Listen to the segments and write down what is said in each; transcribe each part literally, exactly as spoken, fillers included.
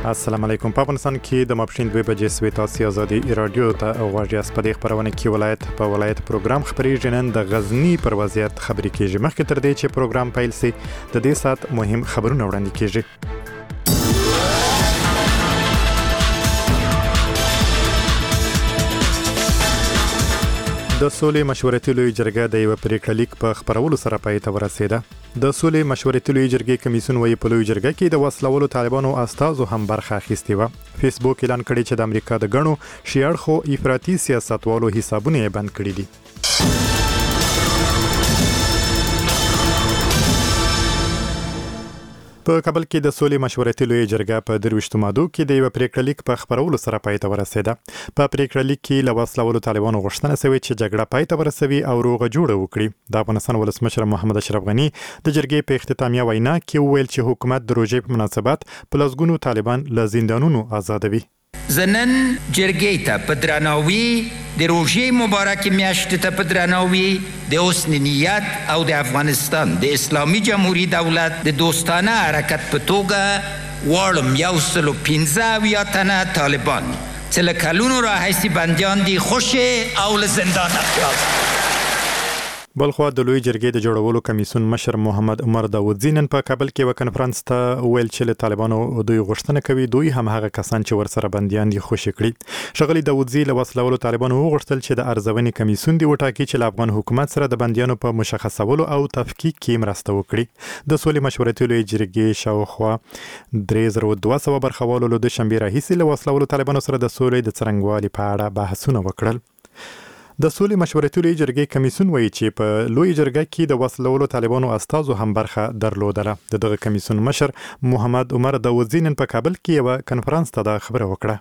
السلام علیکم. په افغانستان کې د ماپښین دوه بجې سوي تاسو ازادي رادیو ته غواړئ اس په دې خبرونه کې ولایت په ولایت پروګرام خبري نن د غزنی پر وضعیت خبري کیږي. مخکې تر دې چې پروګرام پیل شي د دې سات مهم خبرونه وړاندې کیږي. د سولې مشورتي لوی جرګه د یو پریکړه لیک په خبرولو سره پای ته ورسېده. د سولې مشورتي لوی جرګې کمیسیون وایي په لوی جرګه کې د وسلوالو طالبانو استازو هم برخه اخیستې و. فیسبوک اعلان کړی چې د امریکا د غنو شیړ خو افراطي سیاستوالو حسابونه بند کړي دي. په کابل کې د سولې مشورتي لوی جرګه په درويشتو ماده کې د یو پریکړه لیک په خبرولو سره پای ته ورسېده. په پریکړه لیک کې له وسلوالو طالبانو غوښتنه شوې چې جګړه پای ته ورسوي او روغه جوړه وکړي. د افغانستان ولسمشر محمد اشرف غنی د جرګې په اختتامیه وینا کې وویل چې حکومت د روژې په مناسبت په لسګونو طالبان له زندانونو آزادوي. زنن جرګې ته په درناوي د روژې مبارک میاشت ته په درناوي د حسن نیت او د افغانستان د اسلامي جمهوریت دولت د دوستانه حرکت په توګه واړم یو سل و پنځه اویا تنه طالبان چې له کلونو راهیسې بندیان دي خوشې او له زندانه خلاص. بلخوا د لوی جرګې د جوړولو کمیسیون مشر محمد عمر داودزی نن په کابل کې و کنفرانس ته ویل چې له طالبانو دوی غوښتنه کوي دوی هم هغه کسان چې ورسره بنديان دي خوشی کړي. شغلی داودزی له وسلوالو طالبانو وغوښتل چې د ارزونې کمیسیون دی وټاکي چې له افغان حکومت سره د بنديانو په مشخصولو او تفکیک کې مرسته وکړي. د سولې مشورتي لوی جرګې شاوخوا درې زره دوه سوه برخوالو له شنبه راهیسې له وسلوالو طالبانو سره د سولې د څرنګوالي په اړه بحثونه وکړل. د سولې مشورتي لوی جرګې کمیسیون وایي چې په لوی جرګه کې د وسلوالو طالبانو استازو هم برخه درلودله. د دغه کمیسیون مشر محمد عمر داودزی نن په کابل کې یو کنفرانس ته د خبره وکړه.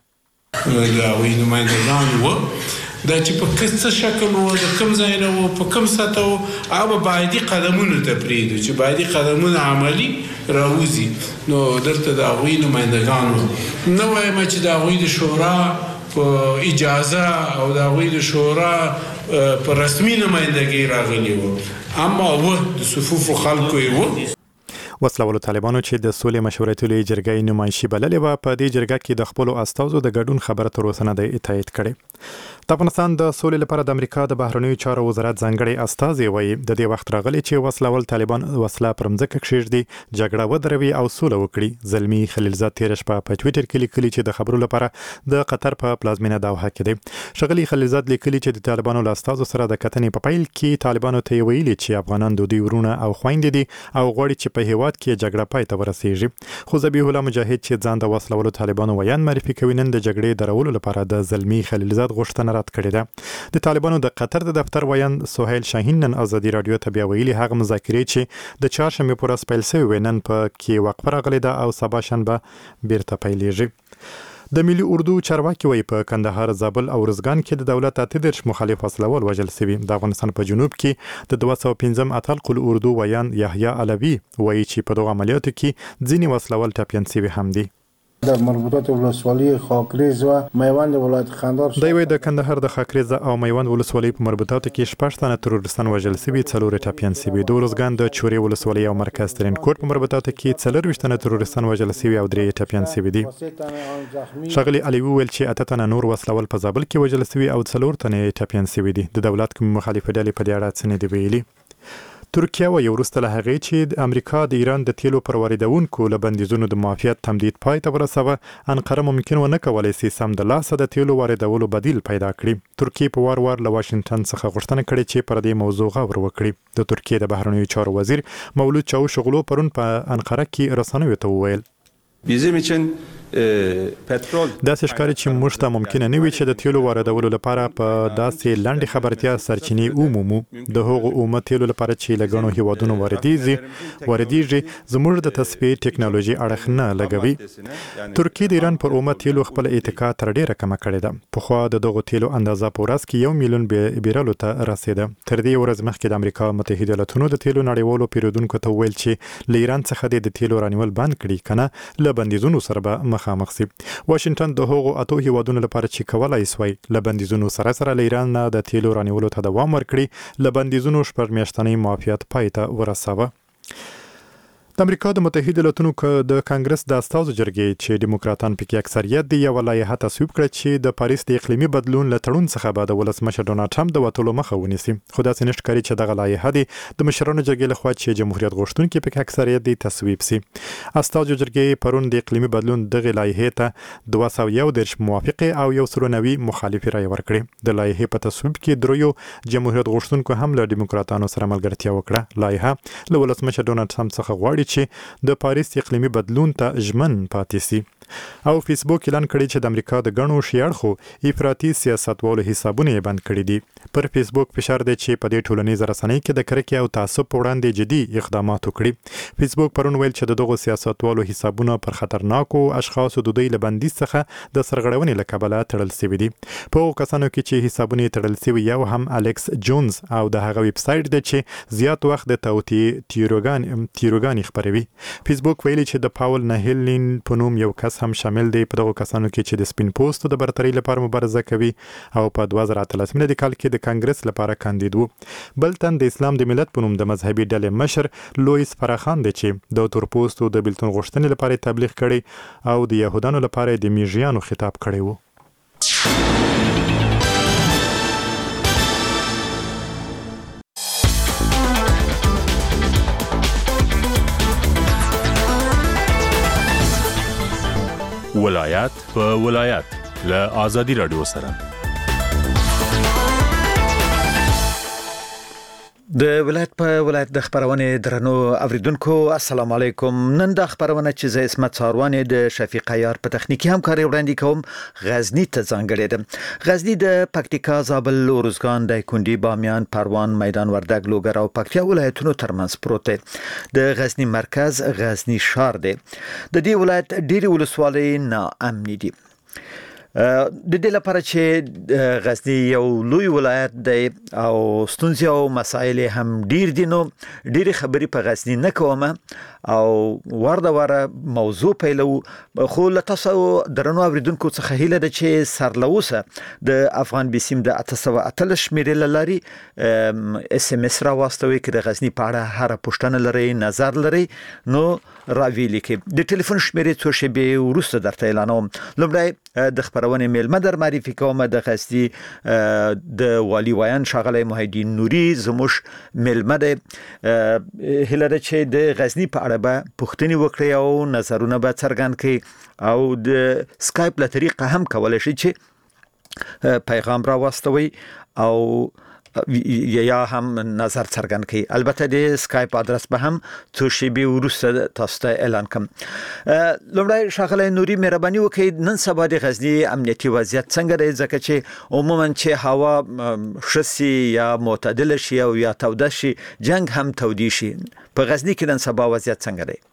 دا وی نمائندگان و دا چې په کڅ شکل و د کوم ځای نه و په کوم سطح و هغه باید قدمونه ته پریږدو چې باید قدمونه عملی راوځي. نو درته دا وی نمائندگان نو وایم چې دا وی د شورا په اجازه او دا غوی د شورا په رسمي نمایندګي راغلی و اما و د صفوف خلکو یو وسلوالو طالبانو چې د سولې مشورتي لوی جرګې نمایشي بللې و په دې جرګه کې د خپل استازو د ګډون خبره تر اوسه نه دی تایید کړي. د افغانستان د سولې لپاره د امریکا د بهرنیو چارو وزارت ځانګړي استازي وایي د دې وخت راغلی چې وسلوال طالبان وسله پر مځکه کښېږدي جګړه ودروي او سوله وکړي. زلمی خلیلزاد تیر شپه په ټویټر کې لیکلي چې د خبرو لپاره د قطر په پلازمینه دوحه کې دی. شغلی خلیلزاد لیکلي چې د طالبانو له استازو سره د کتنې په پیل کې طالبانو ته ویلي چې افغانان د دوی ورونه او خويندې دي او غواړي چې په هیواد کې جګړه پای ته ورسیږي. خو ذبیح الله مجاهد چې ځان د وسلوالو طالبانو ویان معرفي کوي نن د جګړې درولو لپاره د زلمی خلیلزاد غوښتنه رد کړې ده. د طالبانو د قطر د دفتر ویان سهیل شاهین نن ازادي رادیو ته بیا ویلي هغه مذاکرې چې د چهارشنبه پر ورځ پیل شوې نن په کې وقفه راغلې ده او سبا شنبه بیرته پیلېږي. د ملي اردو چارواکي وایي په کندهار، زابل او ارزګان کې د دولت اته دېرش مخالف وسلوال وژل شوي. د افغانستان په جنوب کې د دوه سوه پنځم اتل قل اردو ویان یحیی علوي وایي چې په دغه عملیاتو کې ځینې وسلوال ټپیان شوي هم دي. در مربوطات ولسوالی خاکریز و میوند ولایت خنداب دی وی د کندهار د خاکریز او میوند ولسوالی په مربوطاتو کې شپږ تنه تروریستان وژل شوي، څلور ټپیان شوي. د ارزګان د چورې ولسوالی او مرکز ترین کوټ په مربوطاتو کې څلرویشت تنه تروریستان وژل شوي او درې ټپیان شوي دي. ښاغلي علي وویل چې اته تنه نور وسلوال په زابل کې وژل شوي او څلور تنه ټپیان شوي دي. د دولت کوم مخالفه ډلې په دې اړه څه نه دی ویلي. ترکیه و یو وروسته له هغې چې د امریکا د ایران د تیلو پر واردونکو له بندیزونو د معافیت تمدید پای ته ورسوه، انقره ممکن ونه کولی شي سمدلاسه د تیلو واردولو بدیل پیدا کړي. ترکیه په وار وار له واشنګټن څخه غوښتنه کړې چې پر دې موضوع غور وکړي. د ترکیه د بهرنیو چارو وزیر مولود چاوشغلو پرون په انقره کې رسنیو ته وویل bizim için داسې ښکاري چې موږ ته ممکنه نه وي چې د تیلو واردولو لپاره په داسې لنډې خبرتیا سرچینې ومومو. د هغو اومه تیلو لپاره چې له ګڼو هیوادونو واردېږي واردېږي زموږ د تصفیې ټکنالوژي اړخ نه لګوي. ترکیه د ایران پر اومه تیلو خپل اتکا تر ډېره کمه کړې ده. پخوا د دغو تیلو اندازه په ورځ کې یو میلیون بیرلو ته رسېده. تر دې ورځ مخکې د امریکا متحده ایالاتونو د تیلو نړیوالو پیرودونکو ته ویل چې له ایران څخه د تیلو رانیول بند کړي کنه له بندیزونو سره به مخامخ شي. واشنګټن د هغو اتو هیوادونو لپاره چې کولای سوی له بندیزونو سره سره له ایران نه د تیلو رانیولو ته دوام ورکړي له بندیزونو شپږ میاشتنۍ معافیت پای ته ورسوه. د امریکا د متحده ایالاتونو د کانګرس د استازو جرګې چې دیموکراتان پکې اکثریت دي یو لایحه تصویب کړه چې د پاریس د اقلیمي بدلون له تړون څخه بعد ولسمشر ډونالد ټرمپ د وټولو مخه ونیسي. خو دا څنګه ښکاري چې دغه لایحه د مشرانو جرګې لخوا چې جمهوریت غوښتونکي پکې اکثریت دي تصویب سي. استازو جرګې پرون د اقلیمي بدلون دغه لایحه ته دوه سوه یو دېرش موافقه او یو سل نوي مخالفي رای ورکړي. د لایحې په تصویب کې دریو جمهوریت غوښتونکو هم له دیموکراتانو سره ملګرتیا وکړه. لایحه له ولسمشر ډونالد ټرمپ څخه غواړي چې د پاریس اقلیمي بدلون ته ژمن پاتې سي. او فیسبوک اعلان کړی چې د امریکا د غنو شیاړخو افراطي سیاستوالو حسابونه یې بند کړي دي. پر فیسبوک فشار دی چې په دې ټولنیز رسنۍ کې د کرکې او تعصب په وړاندې جدي اقدامات وکړي. فیسبوک پرون ویل چې دغه سیاستوالو حسابونه پر خطرناکو اشخاصو د دوی له بندیز څخه د سرغړونې له کبله تړل شوي دي. په هغو کسانو کې چې حسابونه یې تړل شوي یو هم الکس جونز او د هغه ویب سایټ دی چې زیات وخت د توطئې تیروګان تیروګان خبروي. فیسبوک ویلي چې د پاول نهیلین په نوم یو کس هم شامل دی په دغه کسانو کې چې د سپین پوستو د برتري لپاره مبارزه کوي او په دوه زره اتلس د کال کې د کانګرس لپاره کاندید وو. بل تن د اسلام د ملت په نوم د مذهبي ډلې مشر لویس فراخان دی چې د تور پوستو د بیلتون غوښتنې لپاره تبلیغ کړي او د يهودانو لپاره د میږیانو خطاب کړی وو. ولایت په ولایت له آزادي رادیو سره د ولایت په ولایت د خبرونه درنو اوریدونکو السلام علیکم. نن د خبرونه چې زه اسمت ساروانی د شفیق عیار په تخنیکی همکاري وړاندې کوم غزنی ته ځانګړی ده. غزنی د پکتیکا، زابل، اورزګان، دایکنډي، بامیان، پروان، میدان وردګ، لوګر او پکتیا ولایتونو ترمنځ پروت دی. د غزنی مرکز غزنی ښار دی. د دې ولایت ډېری ولسوالۍ ناامنې دي. د دې لپاره چې غزنی یو لوی ولایت دی او ستونزې او مسایل هم ډیر دي نو ډېری خبرې په غزنی نه کوم او ورده وره موضوع پیلو. خو له تاسو درنو اوریدونکو څخه هیله ده چې سرلوسه د افغان بیسیم د اته سوه اتلس شمیرې لري اس ام اس را واستوي کې د غزنی په اړه هر پوښتنه لري نظر لري نو راویلی کې د ټلیفون شمیرې څو شیبې وروسته درته اعلانوم. لومړی د خبرونه میلمه در معرفي کوم د غزنی د والی ویان شاغلی محی الدین نوري زموږ میلمه دی. هیله ده چې د غزنی په اړه به پوښتنې وکړي او نظرونه به څرګند کړي او د سکایپ له طریقه هم کولای شي چې پیغام را واستوي او یا هم نظر څرګند کړي. البته د سکایپ ادرس به هم څو شیبې وروسته تاسو ته اعلان کوم. لومړی شاغلی نوري مهرباني وکړئ نن سبا د غزنی امنیتي وضعیت څنګه دی ځکه چې عموما چې هوا شسي یا معتدل شي او یا توده شي جنگ هم تودي شي. په غزنی کې نن سبا وضعیت څنګه دی؟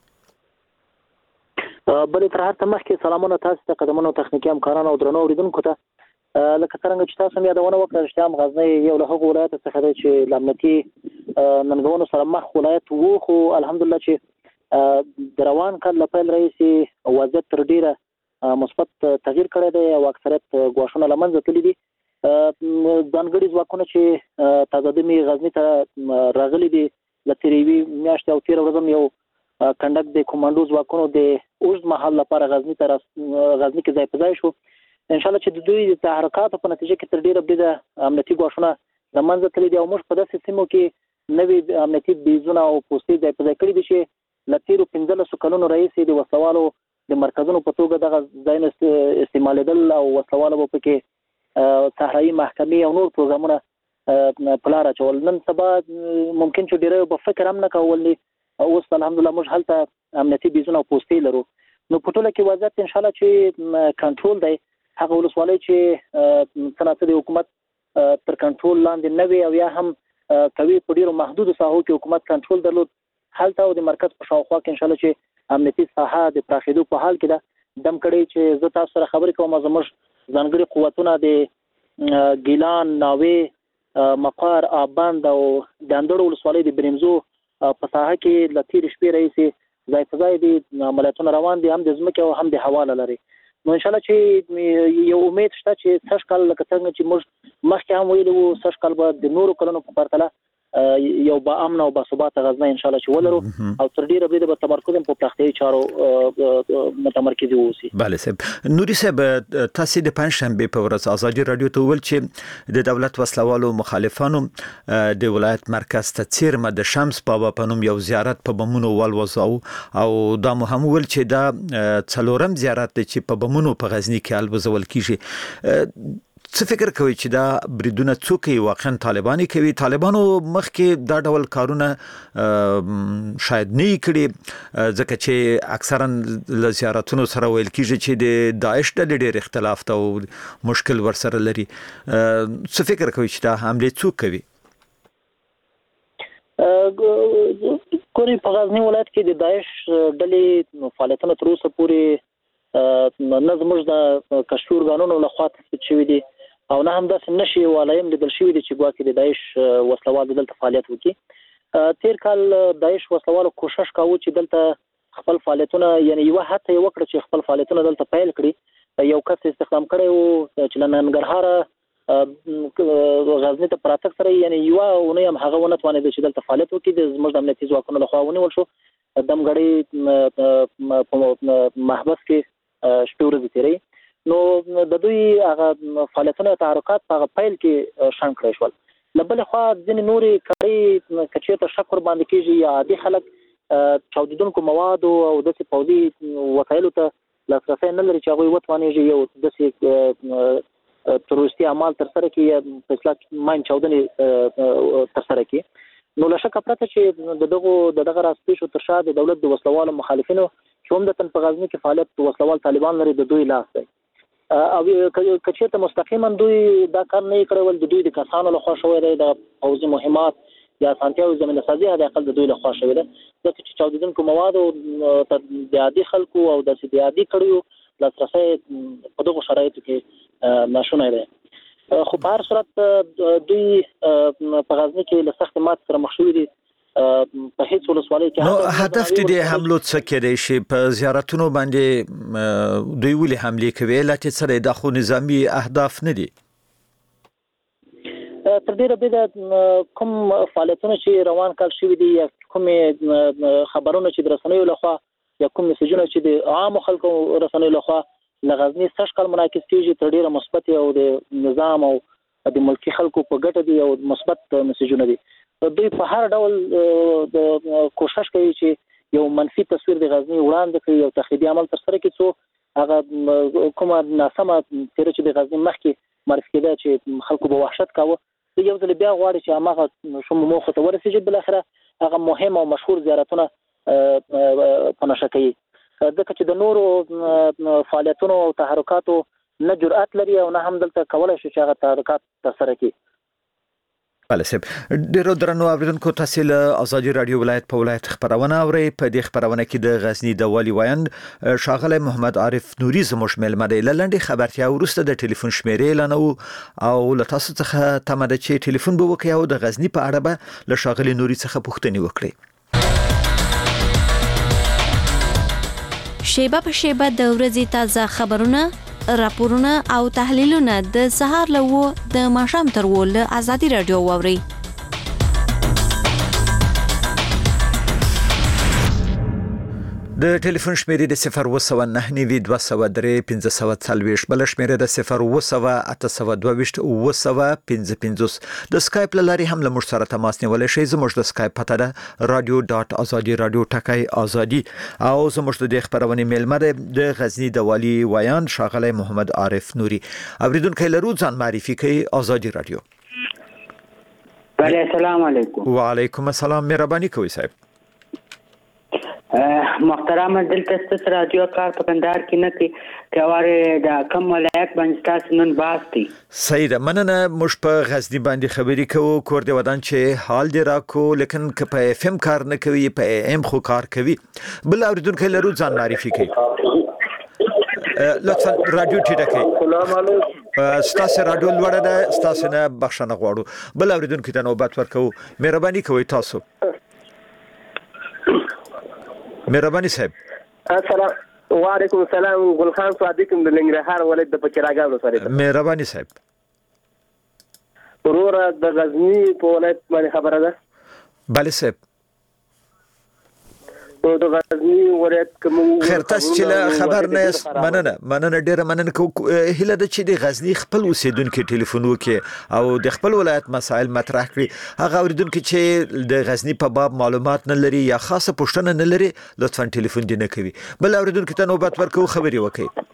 بلې تر هر څه مخکې سلامونه تاسو ته قدمونو تخنیکي همکارانو او درنو اوریدونکو ته. لکه څنګه چې تاسو یادونه وکړه چې هم غزنی یو له هغو ولایتو څخه دی چې له امنیتي ننګونو سره مخ ولایت وو خو الحمدلله چې د روان کال له پیل راهیسې وضعیت تر ډېره مثبت تغییر کړی دی او اکثریت ګواښونه له منځه تللي دي. ځانګړي ځواکونه چې تازه دمې غزني ته راغلي دي له تېرې یوې میاشتې او تېره ورځ هم یو کنډک د کومانډو ځواکونو د اوږد مهال لپاره غزني ته غزني کې ځای په ځای شو. ان شاء الله چې د دوی د تحرکاتو په نتیجه کې تر ډیره ډیره امنیتي ګواښونه له منځه تللي دي او موږ په داسې سیمو کې نوي امنیتي بیزونه او پوستې ځای په ځای کړي دي چې له تېرو پنځلسو کلونو راهیسې د وسلوالو د مرکزونو په توګه دغه ځایونه استعمالېدل او وسلواله به پکې صحرایي محکمې او نور پروګرامونه په لاره اچول. نن سبا ممکن چې ډېری به فکر هم نه کول اوس الحمدلله موږ هلته امنیتي بیزونه او پوستې لرو. نو په ټوله کې وضعیت انشاءالله چې کنټرول دی. هغه ولسوالۍ چې څنګه د حکومت تر کنټرول لاندې نه وي او یا هم کوي په ډیرو محدودو ساحو کې حکومت کنټرول درلود هلته او د مرکز په شاوخوا کې انشاءالله چې امنیتي ساحه د پراخېدو په حال کې ده. دم کړی چې زه تاسو سره خبرې کوم زموږ ځانګړي قوتونه د ګیلان، ناوې، مقار، آبند او د اندړو ولسوالۍ د برمزو په ساحه کې له تېرې شپې راهیسې ځای په ځای دي عملیاتونه روان دي هم د ځمکې او هم د هوا له لارې. نو ان شاء الله چې یو امید شته چې سږ کال لکه څنګه چې موږ مخکې هم ویلي وو سږ کال به د نورو کلونو په پرتله یو با امن او با ثبات غزنه ان شاء الله چې ولرو او تر ډیره به د تمرکز په پراختیايي چارو متمرکز اوسي. بله صاحب. نوري صاحب تاسو د پنځشنبه په ورځ ازادي رادیو ته ویل چې د دولت وسلوالو مخالفانو د ولایت مرکز ته څیرمه د شمس بابا په نوم یو زیارت په بمونو والوځاو او دا مهم ول چې دا څلورم زیارت دی چې په بمونو په غزنی کې الوځول کیږي. څه فکر کوي چې دا بریدونه څوک واقعا طالباني کوي؟ طالبانو مخکې دا ډول کارونه شاید نه کړي ځکه چې اکثرا له زیارتونو سره ویل کیږي چې د داعش ډلې ډېر اختلاف ته او مشکل ورسره لري. څه فکر کوي چې دا حمله څوک کوي؟ کوری په غزنی ولایت کې د داعش ډلې فعالیتونه تر اوسه پورې نه زموږ د کشورګانونو لخوا تثبیت شوي دي او نه هم داسې نشي ولایم لیدل شوي دي چې ګواکې د داعش وسلوال دلته فعالیت وکړي. تیر کال داعش وسلوالو کوشش کاوه چې دلته خپل فعالیتونه یعنی یو حتی یو کړ چې خپل فعالیتونه دلته پیل کړي. یو کس استخدام کړی و چې ننګرهار غزنی ته پراتک سره یعنی یو اونۍ هم هغه ونه توانېد چې دلته فعالیت وکړي. د زموږ د امنیتي ځواکونو لخوا ونیول شو. دمګړی په محبس کې شپې ورځې تیرې نو د دوی هغه فعالیتونه تحرکات په پیل کې شنډ کړی شول. له بلې خوا ځینې نورې کړۍ که چېرته شک ورباندې کېږي یا عادي خلک چاودېدونکو موادو او داسې پوځي وسایلو ته لاسرسی نه لري چې هغوی وتوانېږي یو داسې تروریستي اعمال ترسره کړي یا په اصطلاح ماین چاودنې ترسره کړي. نو له شکه پرته چې د دغو د دغه راسپېشو تر شا د دولت د وسلوالو مخالفینو چې عمدتاً په غزني کې فعالیت وسلوال طالبان لري د دوی لاس دی. او که چېرته مستقیما دوی دا کار نه یې کړی ول د دوی د کسانو لخوا شوی دی د پوځي مهمات یا اسانتیاوې زمینه سازي حد اقل د دوی لخوا شوی ده ځکه چې چاودېدونکو موادو تر د عادي خلکو او داسې د عادي کړیو لاسرسی په دغو شرایطو کې ناشونی دی. خو په هر صورت دوی په غزني کې له سختې ماتې سره مخ شوي دي. په هیڅ ولسوالۍ کې نو هدف دې حملو څه کېدای شي؟ په زیارتونو باندې دوی ولې حمله کوي؟ لکه سره د خو نظامی اهداف نه دي. تر ډیره به د کوم فعالیتونه چې روان کال شوي دي یا کوم خبرونه چې د رسنیو لخوا یا کوم میسجونه چې د عام خلکو رسنیو لخوا له غزني سږ کال منعکس کیږي تر ډیره مثبت او د نظام او د ملکي خلکو په ګټه دي او مثبت میسجونه دي. دوی په هر ډول د کوشش کوي چې یو منفي تصویر د غزني وړاندې کړي او تخریبي عمل ترسره کړي څو هغه کومه ناسمه تیر چې د غزني مخکې معرفي کېده چې خلکو به وحشت کاوه. یو ځل بیا غواړي چې هغه شوم موخه ته ورسېږي بل اخره هغه مهم او مشهور زیارتونه په نشه کوي ځکه چې د نورو فعالیتونو او تحرکاتو نه جرأت لري او نه هم دلته کولای شي چې هغه تحرکات ترسره کړي. بله صاحب. ډیرو درنو اوریدونکو تاسو له ازادي رادیو ولایت په ولایت خبرونه اورئ. په دې خبرونه کې د غزنی د والی وایند شاغله محمد عارف نوري زموږ ملمه دی. لنډي خبرتیا ورسته د ټلیفون شمیرې لنو او له تاسو څخه تمه ده چې ټلیفون به وکړئ او د غزنی په اړه به له شاغله نوري څخه پوښتنه وکړئ. شیبه په شیبه د ورځې تازه خبرونه، راپورونه او تحلیلونه د سهار له و د ماښام تر و له ازادي رادیو واوري. د ټلیفون شمیرې د صفر و سو نه نوي دوه سو درې پنځه سو څلوېښت، بل شمیرې د صفر و سو اته سو دوه ویشت و سو پنځه پنځوس. د سکایپ لاري هم له موږ سره تماس نیولای شئ. زموږ د سکایپ پته ده رادیو ډاټ ازادي رادیو ټکای ازادي او زموږ د خبرونه میلمه د غزنی د والی وایان شاغله محمد عارف نوري. اوریدونکو لرو ځان معرفي کوي ازادي رادیو. بله السلام علیکم. وعلیکم السلام. مهرباني کوئ صاحب. محترم دلته ست رادیو کار په کندهار کې نه کې کواره د کم ولایت باندې تاسو نن باسي. صحیح ده. مننه. مش په غزنی باندې خبرې کوو. کور دی ودان چې حال دی راکو لیکن که په اف ام کار نه کوي په ام خو کار کوي. بل اوریدونکو لرو ځان معرفي کوي. لطفا رادیو ټیټه کوي. السلام علیکم. ستاسو رادیو لوړه ده. ستاسو نه بخښنه غواړو. بل اوریدونکو ته نوبت ورکوو. مهرباني کوئ تاسو. مهرباني صاحب. السلام وعلیکم السلام. ګل خان صادق د لنګرهار ولایت د پچراګاو سره. مهرباني صاحب. ورور د غزنی په ولایت باندې خبره ده. بله صاحب نو د غزنی ولایت کوم خیر تاسو چې خبر نه یاست مننه مننه ډیره مننه هله د چې د غزنی خپل اوسیدونکو ټلیفون وکي او د خپل ولایت مسائل مطرح کړي هغه اوریدونکو چې د غزنی په باب معلومات نه لري یا خاصه پوښتنه نه لري لطفا ټلیفون دې نه کوي بل اوریدونکو ته نوبت ورکو خبري وکړي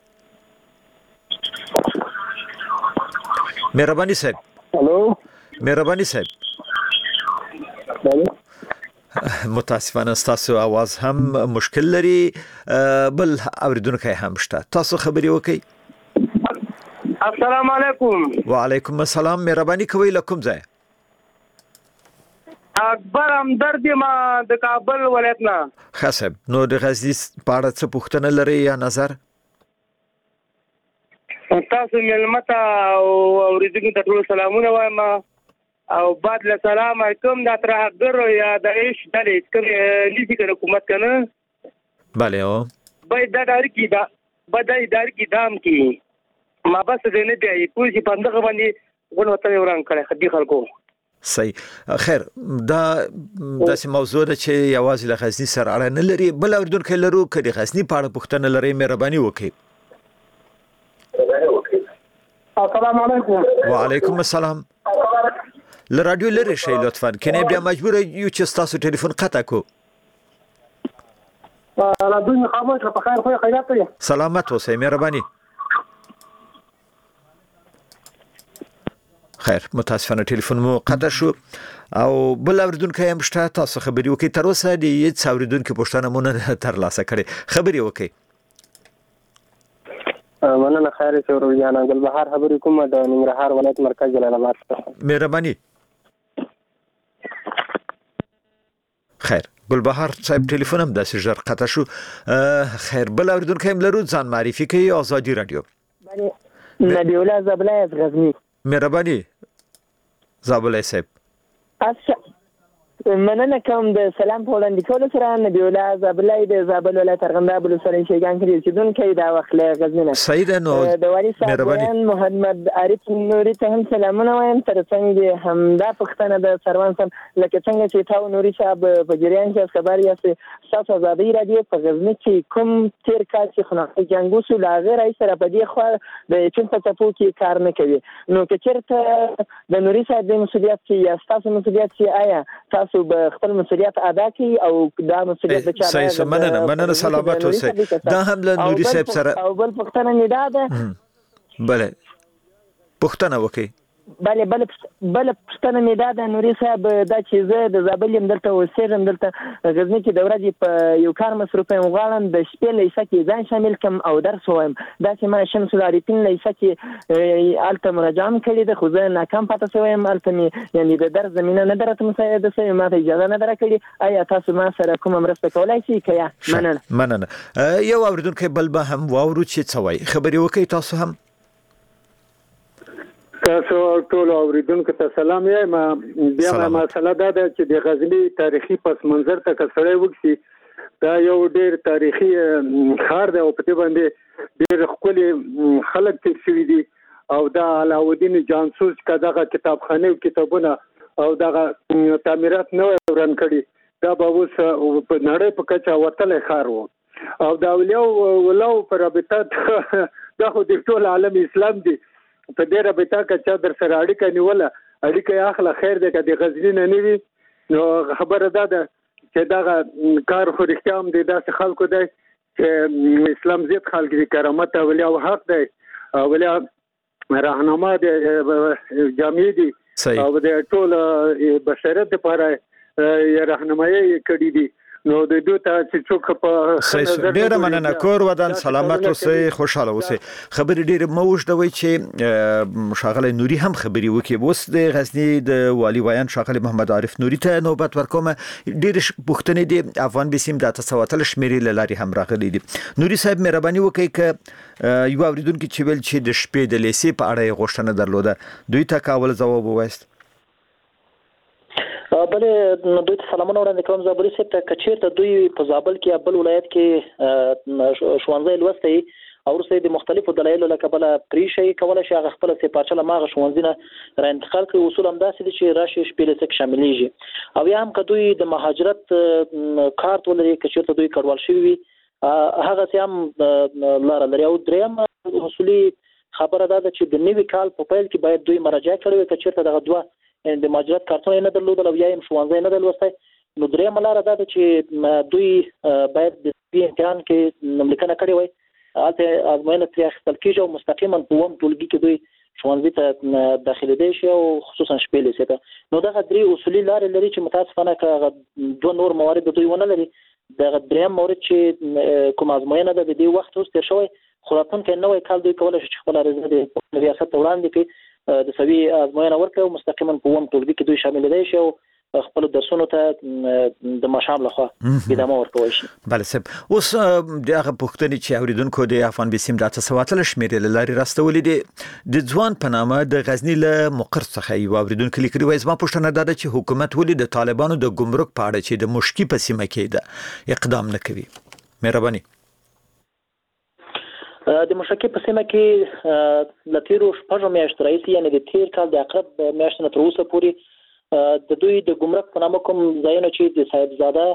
مهرباني صاحب هلو مهرباني صاحب بله متاسفانه تاسو आवाज هم مشکل لري بل اوریدونکو هم شته تاسو خبري وکړئ السلام علیکم وعلیکم السلام مهرباني کوي لکم ځای اکبر همدرد ما د کابل ولایت نه خاصب نو د غزنی په اړه څه پوښتنه لري یا نظر تاسو ملمتا او اوریدونکو ته ټول سلامونه وایم او بعد له سلام علیکم د ترهګر یا د ایش د کوم لیدي کنه حکومت کنه bale او بای د دار کی دا بدای دار کی دام کی ما بس دې نه دی پوجي پندغه باندې غوڼه وران کړه خدي خلکو صحیح خیر دا داسې موضوع ده چې یوازې له غزنی سره اړه نه لري بل اوریدونکو لرو کړي غزنی په اړه پوښتنه لري مهرباني وکړئ السلام علیکم وعلیکم السلام ل رادیو لري شي لطفا کنه بیا مجبور یو چې تاسو ټلیفون قطع کو رادیو خاموش په خیر خو خیرات دی سلامت اوسئ مهرباني خیر متاسفانه ټلیفون مو قطع شو او بل اوریدونکو هم شته تاسو خبري وکړئ تر اوسه د هیڅ اوریدونکو پوښتنه مونږ نه تر لاسه کړې خبري وکړئ مننه خیر شورو جانا ګلبهار خبرې کوم د ننګرهار ولایت مرکز جلال آباد څخه مهرباني خیر ګلبهار صاحب ټلیفون هم د سجر قطع شو خیر بل اوریدونکو هم لرو ځان معرفي کوي آزادي رادیو نبی الله زابلای از غزنی مهرباني زابلای صاحب مننه کوم د سلام په وړاندې کولو سره نبی الله زابلای د زابل ولایت ارغنداب بلوچستان شیګان کې اوسیدونکی دا وخت له غزنی نه سید نو د والی صاحب محمد عارف نوري ته هم سلامونه وایم ترڅنګ هم دا پښتنه د سروان سم لکه څنګه چې تاسو نوري صاحب په جریان کې خبر یاست تاسو آزادي رادیو په غزنی کې کوم تیر کال چې خناقه جنگ وسو لا غیر ای سره په دې خو د چون په تاسو کې کار نه کوي نو که چیرته د نوري صاحب د مسولیت کې یا تاسو مسولیت کې آیا تاسو به خپل مسولیت ادا کړئ او دا مسولیت د چا صحیح مننه مننه سلامت اوسئ دا هم له نوري صاحب سره او بل پښتنه نه ده بله پښتنه وکي بله بله بله پښتنه مې دا د نوري صاحب دا چې زه د زابل يم دلته اوسېږم دلته غزنی کې د ورځې په یو کار مصروف یم غواړم د شپې لیسه کې ځان شامل کم او درس وایم دا چې ما شمس العارفین لیسه کې الته مراجعه کړې ده خو زه ناکام پاتې شوم الته مې یعنی د درس زمینه نه درته مساعده شوی ما ته اجازه نه درکړي آیا تاسو ما سره کوم مرسته کولای شئ کیا مننه مننه یو اوریدونکو بل به هم واورو چې څه وایي خبري وکړئ تاسو هم تاسو ټول اوریدونکو ته سلام یم بیا ما مسله دا ده چې د غزنی تاریخي پس منظر ته کسړې وکړي دا یو ډېر تاریخي خار دی او په دې باندې ډېر خپل خلک تیر شوي دي او دا علاودین جانسوس کداغه کتابخانه او کتابونه او دغه تعمیرات نو ورن کړي دا به اوس په نړۍ په کچه وتلې خار وو او دا ولیو ولو پر رابطه دا خو د ټول عالم اسلام دی په دې رابطه کې چې در سره اړیکه نیوله اړیکه اخله خیر ده چې غزنی نه نیوي نو خبره ده چې دا کار خو رښتیا هم د داسې خلکو دی چې اسلام زیات خلک دي کرامت او او حق دی او ولیا راهنما دي جامع دي او د ټول بشریت لپاره راهنمایي کړې دي نو د دوی ته چې څوک په ډیره مننه کور ودان سلامت اوسئ خوشاله اوسئ خبرې ډیره موږ دوی چې شاغله نوري هم خبري وکي بوس د غزنی د والی ویان شاغله محمد عارف نوري ته نوبت ورکوم ډیره پښتنې دي افغان بسیم د تاسواتل شمیري لاري هم راغلي دي نوري صاحب مهرباني وکي ک یو اوریدونکو چې ویل چې د شپې د لیسې په اړه غوښتنه درلوده دوی ته کاول جواب وایست بلې دوی ته سلامونه وړاندې کوم زابلي صاحب ته کچیر ته دوی په زابل کې بل ولایت کې ښوونځی لوستی او ورسې د مختلفو دلایلو لکه بل پریشي کولای شي هغه خپل سپارچله ماغه ښوونځي را انتقال کوي. اصول هم داسې دي چې راشي شپېلې څخه شاملېږي او یا هم که دوی د مهاجرت کارت ولري که چېرته دوی کډوال شوي وي هغه سي هم لاره لري. او دریم اصولي خبره ده چې د نوي کال په پیل کې باید دوی مراجعه کړي وي که چېرته دغه دوه د مهاجرت کارتونه نه درلودل او یا هم ښوونځی نه دی لوستی نو درېیمه لاره دا ده چې دوی باید د طبي امتحان کې نوملیکنه کړې وای هلته ازموینه ترې اخیستل کېږي او مستقیما په اووم ټولګي کې دوی ښوونځي ته داخلېدی شي او خصوصا شپې لیسې ته. نو دغه درې اصولي لارې لري چې متاسفانه که هغه دوه نور موارد دوی ونه لري دغه درېیم مورد چې کوم ازموینه ده د دې وخت اوس تېر شوی خو راتلونکی نوی کال دوی کولی شي چې خپله عریضه د ریاست ته وړاندې کړي د سوي ازموینه ورکړي او مستقیما په اووم ټولګي کې دوی شاملېدی شي او خپل درسونو ته د ماښام لخوا ادامه ورکولی شي. بله صاحب، اوس د هغه پوښتنې چې اورېدونکو د افغان بیسیم د اته سوه اتلس شمېرې له لارې راستولې دي د ځوان په نامه د غزني له مقر څخه یو اورېدونکي لیکلي وایي زما پوښتنه دا ده چې حکومت ولې د طالبانو د ګمرک په اړه چې د مشکي په سیمه کې ده اقدام نه کوي؟ مهرباني. د مشکې په سیمه کې له تېرو شپږو میاشتو راهیسې یعنې د تېر کال د عقرب میاشتې نه تر اوسه پورې د دوی د ګمرک په نامه کوم ځایونه چې د صاحبزاده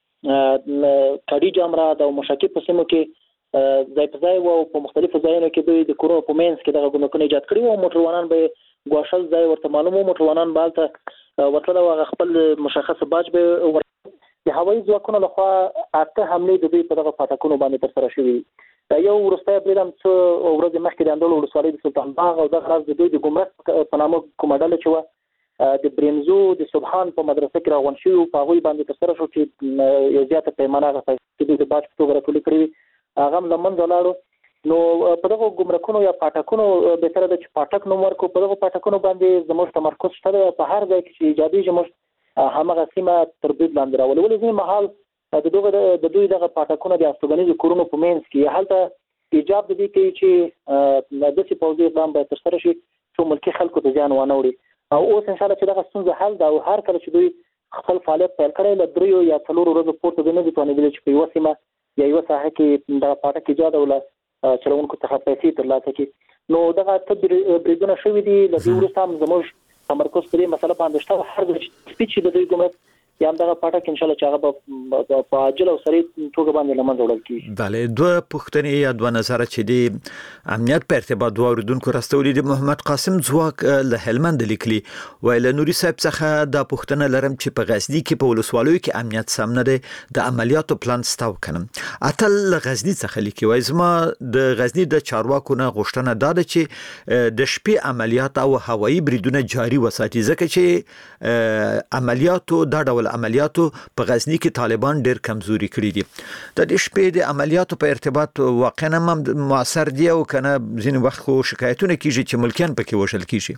کاډي جامرات او مشکې په سیمو کې ځای په ځای او په مختلفو ځایونو کې دوی د کورونو په منځ کې دغه ګمرکونه ایجاد کړي وو. موټروانان به ګواښل ځای ورته معلوم وو، موټروانان به هلته ورتلل او هغه خپل مشخص باج به ور د هوایي ځواکونو لخوا اته حملې د دوی په دغه پاټکونو باندې ترسره شوي دي. یو وروستی برید هم څو ورځې مخکې د اندړو ولسوالۍ د سلطان باغ او دغه راز د دوی د ګمرک په نامه کومه ډله چې وه د برینزو د سبحان په مدرسه کې راغونډ شوي وو په هغوی باندې ترسره شو چې یو زیاته پیمانه هغه پیسې دوی د باج په توګه راټولې کړې وي هغه هم له منځه لاړو. نو په دغو ګمرکونو یا پاټکونو بهتره ده چې پاټک نوم ورکړو. په دغو پاټکونو باندې زموږ تمرکز شته دی په هر ځای کې چې ایجادېږي موږ همغه سیمه تر برید لاندې راولو. ولې ځینې مهال د دغه د دوی دغه پاټکونه د استوګنیزو کورونو په منځ کې هلته ایجاب د دې کوي چې داسې پوځي اقدام باید ترسره شي څو ملکي خلکو ته زیان ونه وړي. او اوس انشاءالله چې دغه ستونزه حل ده او هر کله چې دوی خپل فعالیت پیل کړی له دریو یا څلورو ورځو پورته دوی نه دي توانېدلي چې په یوه سیمه یا یوه ساحه کې دغه پاټک ایجاد او له چلوونکو څخه پیسې ترلاسه کړي. نو دغه اته بریدونه شوي دي. له دې وروسته هم زموږ تمرکز په دې مسله باندې شته هر ځای چې سپیچ د دوی ګمرک یا هم دغه پاټک انشاءالله چې هغه په عاجل او سریع توګه باندې له منځه وړل کېږي. بله، دوه پوښتنې یا دوه نظره چې د امنیت په ارتباط دوه اورېدونکو راستولي دي. محمد قاسم ځواک له هلمند لیکلي وایي له نوري صاحب څخه دا پوښتنه لرم چې په غزني کې په ولسوالیو کې امنیت سم نه دی د عملیاتو پلان ستا وکنم. اتل له غزني څخه لیکي وایي زما د غزني د چارواکو نه غوښتنه دا ده چې د شپې عملیات او هوایي بریدونه جاري وساتي ځکه چې عملیاتو دا ډول عملیاتو په غزني کې طالبان ډېر کمزوري کړي دي. د دې شپې د عملیاتو په ارتباط واقعا هم مؤثر دي او کنه ځینې وخت خو شکایتونه کیږي چې ملکیان پکې وژل کیږي.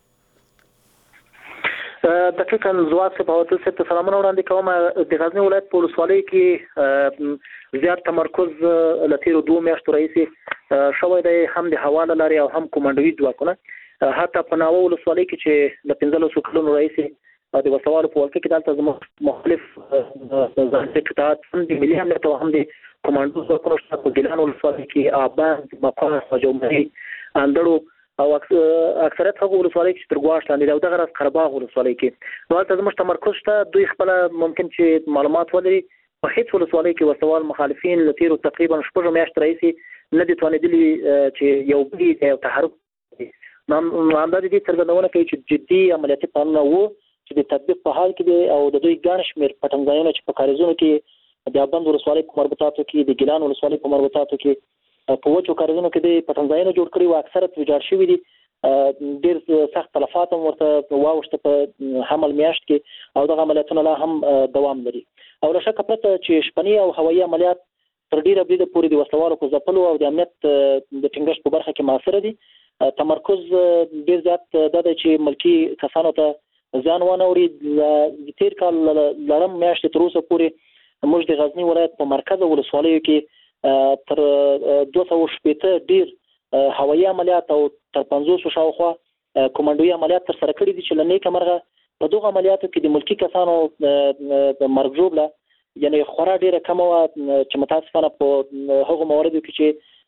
دقیقاً ځواک صاحب او تاسو ته سلامونه وړاندې کوم. د غزني ولایت په ولسوالۍ کې زیات تمرکز له تېرو دوو میاشتو راهیسې شوی دی هم د هوا له لارې او هم کومندوي ځواکونه. حتی په ناوه ولسوالۍ کې چې له پنځلسو کلونو راهیسې د وسوالو په ولکه کې دلته زموږ مختلف ځانګړي قطاعات هم د ملي امنیت او هم د کمانډو ځواکونو شته. په ګیلان ولسوالۍ کې آباد، مقام، جومري، اندړو او اکثریت هغو ولسوالۍ چې تر ګواښ لاندې دي او دغه راز قرهباغ ولسوالۍ کې نو هلته زموږ تمرکز شته. دوی خپله ممکن چې معلومات ولري په هېڅ ولسوالۍ کې وسوال مخالفین له تېرو تقریبا شپږو میاشتو راهیسې نه دي توانېدلي چې یو برید یا یو تحرک نو همدا د دې څرګندونه کوي چې جدي عملیاتي پلانونه وو چې د تطبیق په حال کې دي او د دوی ګڼ شمېر پټنځایونه چې په کاریزونو کې د ابند ولسوالۍ په مربوطاتو کې د ګیلان ولسوالۍ په مربوطاتو کې په وچو کاریزونو کې د پټنځایونه جوړ کړي وو اکثره ویجاړ شوي دي. ډېر سخت تلفات هم ورته واوښته په حمل میاشت کې او دغه عملیاتونه لا هم دوام لري. او له شکه پرته چې شپني او هوایي عملیات تر ډېره بریده پورې د وسلوالو په ځپلو او د امنیت د ټینګښت په برخه کې موثره دي. تمرکز ډېر زیات دا دی چې ملکي کسانو ته ځان ونه وړي. د تېر کال لړم میاشتې تر اوسه پورې موږ د غزني ولایت په مرکز ولسوالیو کې تر دوه سوه شپېته ډېر هوایي عملیات او تر پنځوسو شاوخوا کومندوي عملیات ترسره کړي دي چې له نیکه مرغه په دغو عملیاتو کې د ملکي کسانو د مرګ ژوبله یعنې خورا ډېره کمه وه چې متاسفانه په هغو مواردو کې چې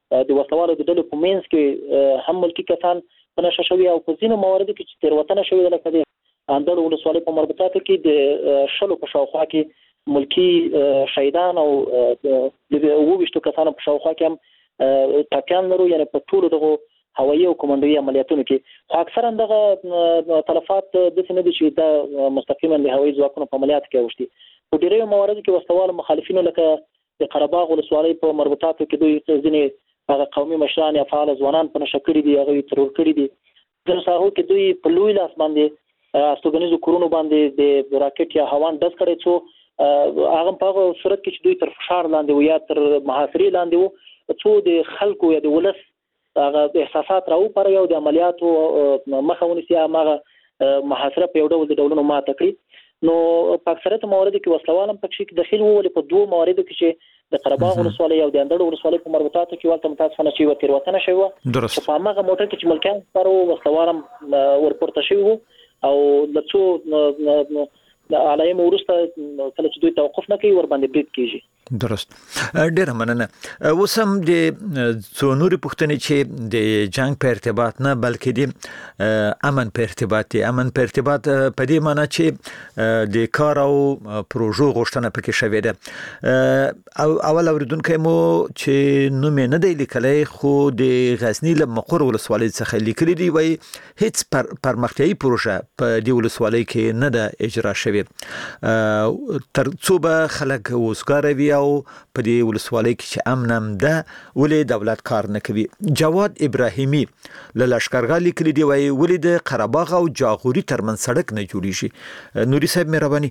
د وسلوالو د ډلې په منځ کې هم ملکی کسان په نشه شوي او په ځینو مواردو کې چې تیروتنه شوې ده لکه د اندړ ولسوالۍ په مربوطاتو کې د شلو په شاوخوا کې ملکی شهیدان او د وویشتو کسانو په شاوخوا کې هم ټاپیان لرو، یعنی په ټولو دغه هوایي او کمانډوي عملیاتونو کې. خو اکثرا دغه تلفات داسې نه دي چې دا مستقیما د هوایي ځواکونو په عملیاتو کې اوښتي. په ډېرو مواردو کې وسلوال مخالفینو لکه د قره باغ ولسوالۍ په مربوطاتو کې دوی ځینې هغه قومي مشران یا فعال ځوانان په نشه کړي دي، هغه ترور کړي دي. ځینو ساحو کې دوی په لوی لاس باندې استوګنیزو کورونو باندې د راکټ یا هوان ډز کړی، څو هغه په هغه صورت کې چې دوی تر فشار لاندې و یا تر محاصرې لاندې و، څو د خلکو یا د ولس هغه احساسات راو پر یو د عملیاتو مخه ونیسي، هغه محاصره په یو ډول د ډولونو ماته کړي. نو په اکثریت مواردو کې وسلوال هم پکې کې داخل وو، ولې په دوه مواردو کې چې د قره باغ ولسوالۍ او د اندړ ولسوالۍ په مربوطاتو کې ولته متاسفانه چې و تیروتنه شوې وه. درست. په هغه موټر کې چې ملکیان سپاره وو وسلوال هم ورپورته شوي وو او له څو علایم وروسته کله چې دوی توقف نه کوي ور باندې برید کیږي. درست. ډیره مننه. اوس هم د څو نورې پوښتنې چې د جنگ په ارتباط نه بلکې د امن په ارتباط دي. امن په ارتباط په دې معنی چې د کار او پروژو غوښتنه پکې شوې ده. او اول اوریدونکو مو چې نوم نه دی لیکلی، خو د غزنی له مقر ولسوالۍ څخه لیکلي دی، وایي هیڅ پر پرمختیایي پروژه په دې ولسوالۍ کې نه ده اجرا شوې تر څو به خلک وزګاره وي او په دې ولسوالۍ کې چې امن هم ده ولې دولت کار نه کوي. جواد ابراهیمي له لشکرګاه لیکلي دی، وایي ولې د قره باغ او جاغوري ترمنځ سړک نه جوړیږي. نوري صاحب مهرباني.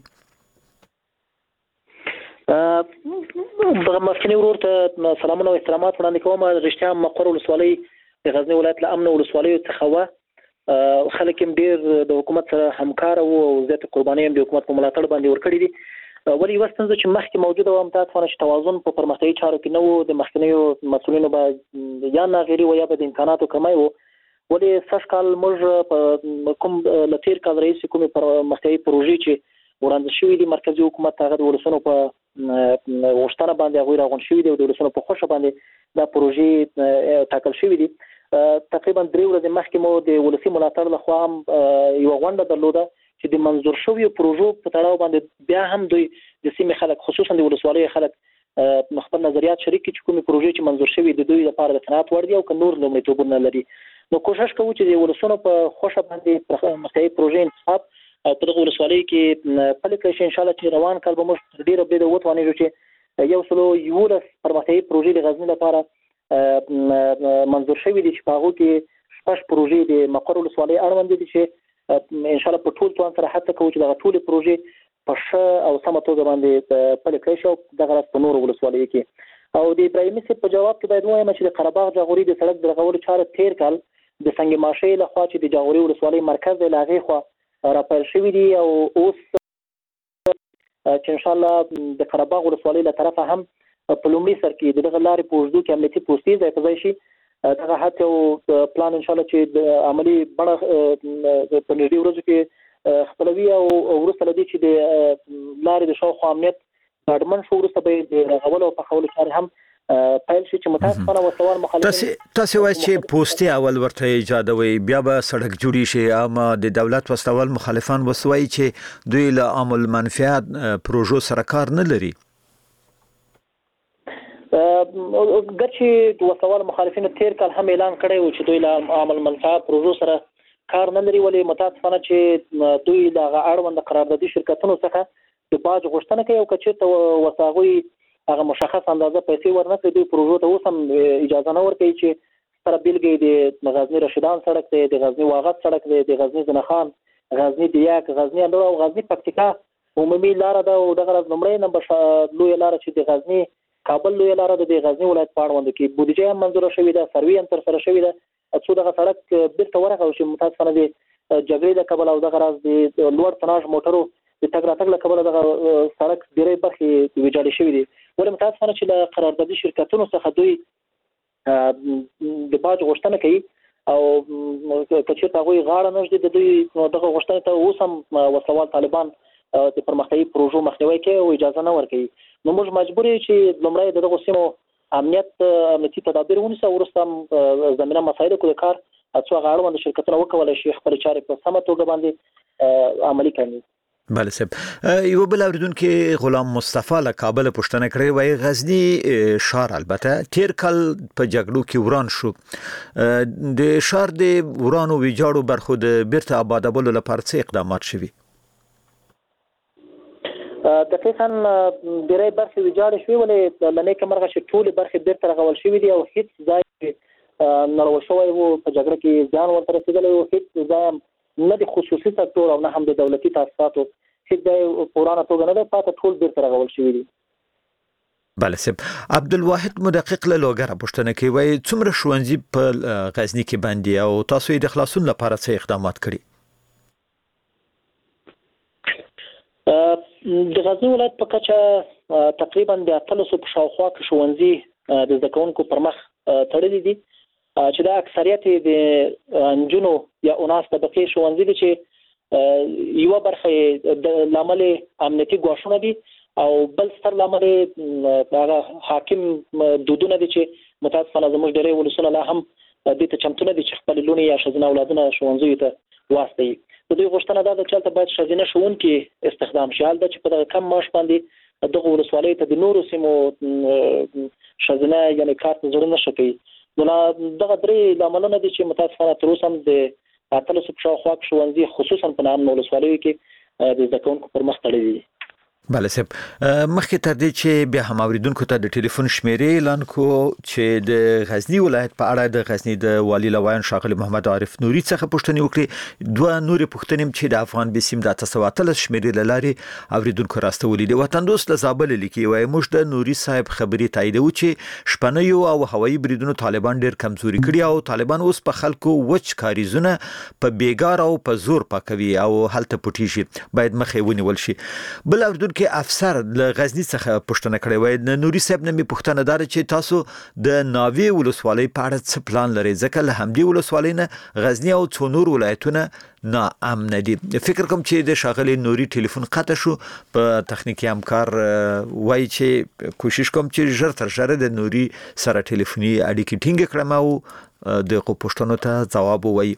دغه مخکنی ورور ته سلامونه او احترامات وړاندې کوم. رښتیا مقر ولسوالۍ د غزنی ولایت له امن ولسوالیو څخه وه، خلک هم ډېر د حکومت سره همکاره وو او زیاتې قربانۍ هم د حکومت په ملاتړ باندې ورکړي دي. ولې یوه ستونزه چې مخکې موجوده وه متاسفانه چې توازن په پرمختیایي چارو کې نه و، د مخکنیو مسؤلینو به یا ناغېري و یا به د امکاناتو کمی و. ولې سږ کال موږ په کوم له تېر کال راهیسې کومې پرمختیایي پروژې چې وړاندې شوي دي مرکزي حکومت هغه د ولسونو په غوښتنه باندې هغوی راغونډ شوي دي او د ولسونو په خوښه باندې دا پروژې ټاکل شوي دي. تقریبا درې ورځې مخکې مو د ولسي ملاتړ لخوا هم یوه غونډه درلوده چې د منظور شویو پروژو په تړاو باندې بیا هم دوی د سیمې خلک خصوصا د ولسوالیو خلک خپل نظریات شریک کړي چې کومې پروژې چې منظور شوي د دوی لپاره د قناعت وړ دي او که نور لومړیتوبونه لري. نو کوشش کوو چې د ولسونو په خوښه باندې پرمختیایي پروژې انتخاب په دغه ولسوالیو کې پلي کړی شي. انشاءالله چې روان کال به موږ تر ډېره بریده وتوانېږو چې یو سلو یولس پرمختیایي پروژې د غزني لپاره منظور شوي دي چې په هغو کې شپږ پروژې د مقر ولسوالۍ اړوند دي چې انشاءالله په ټول توان سره هڅه کوو چې دغه ټولې پروژې په ښه او سمه توګه باندې پلي کړی شي او دغه راز په نورو ولسوالیو کې. او د ابراهیمي صاحب په جواب کې باید ووایم چې د قره باغ جاغوري د سړک د رغولو چاره تېر کال د سنگ ماشۍ لخوا چې د جاغوري ولسوالۍ مرکز دی له هغې خوا راپیل شوي دي او اوس چې انشاءالله د قره باغ ولسوالۍ له طرفه هم په لومړي سر کې د دغه لارې په اوږدو کې امنیتي پوستې ځای په ځای شي. دغه هڅې او پلان انشاءالله چې د عملي بڼه په نږدې ورځو کې خپلوي او وروسته له دې چې د لارې د شاوخوا امنیت ډاډمن شو وروسته به د رغولو او پخولو چارې هم پیل شي چې متاسفانه وسوال مخالفین تاسو وایي چې پوستې اول ورته ایجادوي بیا به سړک جوړی شي، اما د دولت وسوال مخالفان وسوي چې دوی له عامل منفعت پروژو سره کار نه لري. ګرچې د وسوال مخالفینو تېر کال هم اعلان کړی و چې دوی له عامل منفعت پروژو سره کار نه لري، ولې متاسفانه چې دوی د هغه اړوند قراردادي شرکتونو څخه د باج غوښتنه کوي او که چېرته ورته هغوی هغه مشخص اندازه پیسې ورنه کړي دوی پروژو ته اوس هم اجازه نه ورکوي چې سره بېلګې د غزني رشیدان سړک دی، د غزني واغد سړک دی، د غزني زنخان، غزني دیاک، غزني اندړ او غزني پکتیکا عمومي لاره ده او دغه راز لومړی نمبر لویه لاره چې د غزني کابل لویه لاره ده د غزني ولایت په اړوند کې بودیجه هم منظوره شوې ده، سروې هم ترسره شوې ده څو دغه سړک بېرته ورغول شي. متاسفانه د جګړې له کبله او دغه راز د لوړ تناژ موټرو د تګ راتګ له کبله دغه سړک ډېرې برخې ویجاړې شوې دي. ولې متاسفانه چې له قراردادي شرکتونو څخه دوی د باج غوښتنه کوي او که چېرته هغوی غاړه نه ږدي د دوی دغه غوښتنې ته اوس هم وسلوال طالبان د پرمختیایي پروژو مخنیوی کوي او اجازه نه ورکوي. نو موږ مجبور یو چې لومړی د دغو سیمو امنیت امنیتي تدابیر ونیسي ورسته هم زمينه مسایل کو د کار څو غاړو د شرکتونو وکولای شي خپل چارې په سمه توګه باندې عملي کړي. بله صاحب یو بل اوریدونکو غلام مصطفی له کابل پوښتنه کړې وای غزنی شهر البته تیر کال په جګړو کې وران شو د شهر د ورانو ویجاړو برخو د بیرته آبادولو لپاره څه اقدامات شوي؟ دقیقاً ډېرې برخې ویجاړې شوې ولې لنې کمرغه چې ټولې برخې بیرته رغول شوې دي او هیڅ ځای نړول شوی وو په جګړه کې ځان ورته رسېدلی وو هیڅ ځای نه د خصوصي سکتور او نه هم د دولتي تاسیساتو هیڅ د پورانه توګه نه ده پاتې ټول بیرته رغول شوي دي. بله صاحب عبدالواحد مدقق له لوګره پوښتنه کوي وایي څومره ښوونځي په غزني کې بندي او تاسو یې د خلاصون لپاره څه اقدامات کړي؟ د غزني ولایت په کچه تقریبا د اتلسو په شاوخوا کې ښوونځي د زده کوونکو پر مخ تړلي دي چې دا اکثریت د انجونو یا اوناس طبقې ښوونځي دي چې یو برخه د لامل امنیتي ګواښونه دي او بل ستر لامل هغه حاکم دودونه دي چې متاسفانه زموږ ډېرې ولسونه لا هم د ته چمتونه دي چې خپل لونی یا شزنه اولادونه ښوونځي ته واسطي. د دوی غوښتنه دا ده چې تل باید شزنه ښوونکي استخدام شي حال چې په دغه کم معاش باندې دغه ولسوالۍ ته د نورو سیمو شزنه یعنی کارت زړه نشي کوي. نو دغه درې لاملونه دي چې متاسفانه تر اوسه هم د اتلسو په شاوخوا کې ښوونځي خصوصا په نام ولسوالیو کې د زده کوونکو پر مخ تړلي دي. بله صاحب مخکې تر دې چې بیا هم اوریدونکو ته د ټلیفون شمیرې اعلان کو چې د غزنی ولایت په اړه د غزنی د والی لوایان ښاغلی محمد عارف نوري څخه پوښتنې وکړي. دوه نورې پوښتنې چې د افغان بسیم د تاسو اتلس شمیرې لارې اوریدونکو راستولې دي. وطن دوست له زابل لیکي وای موږ د نوري صاحب خبرې تاییدو چې شپنیو او هوایي بریدونو طالبان ډیر کمزوري کړي او طالبان اوس په خلکو وچ کاریزونه په بیګار او په زور پاکوي او هلته پټیږي باید مخې ونیول شي. بل اوریدونکو کې افسر له غزنی څخه پوښتنه کړې وای نوري صاحب نه می پوښتنه دار چې تاسو د ناوی ولسوالۍ په اړه څه پلان لرئ ځکه له همدې ولسوالۍ نه غزنی او څونور ولایتونه نا امن دي. فکر کوم چې د شاغلي نوري ټلیفون قطع شو په تخنیکی همکار وای چې کوشش کوم چې ژر تر ژره د نوري سره ټلیفوني اړیکې ټینګ کړم او د پوښتنو ته ځواب وای.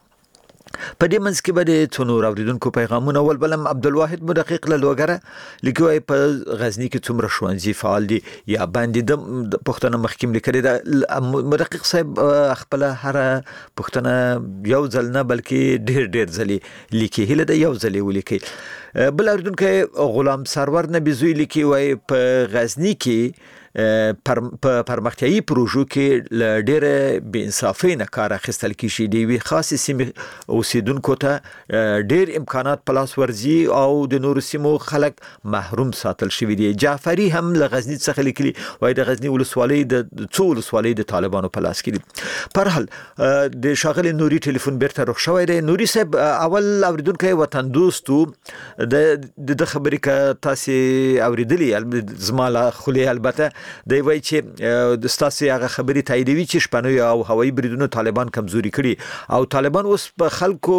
په دې منځ کې به د څونور اوریدونکو پیغامونه ول بلم عبدالواحد مدقق له لوګره لیکوي په غزنی کې څومره ښوونځي فعال دي یا باندې د پښتنه محکم لیکلي دا مدقق صاحب خپل هر پښتنه یو ځل نه بلکې ډېر ډېر ځلې لیکي هله د یو ځلې ولیکي. بل اوریدونکو غلام سرور نه بيزوي لیکي وای په غزنی کې پر پرمختیايي پروژو کې ل ډېر بې انصافۍ نه کار اخیستل کیږي دی وی خاصه سیمه اوسیدونکو ته ډېر امکانات پلاس ورزي او د نورو سیمو خلک محروم ساتل شوی دی. جعفری هم ل غزنی څخه لیکلي وای د غزنی ولسوالۍ د څو ولسوالۍ د طالبانو پلاس کړي. پر حال د شاغلي نوري ټلیفون بیرته رخ شوی دی. نوري صاحب اول اوریدونکو وطن دوستو د د خبرې کا تاسو اوریدلې زماله خولي البته دی وای چې د ستاسو هغه خبرې تاییدوي چې شپنوي او هوایي بریدونو طالبان کمزوري کړي او طالبان اوس په خلکو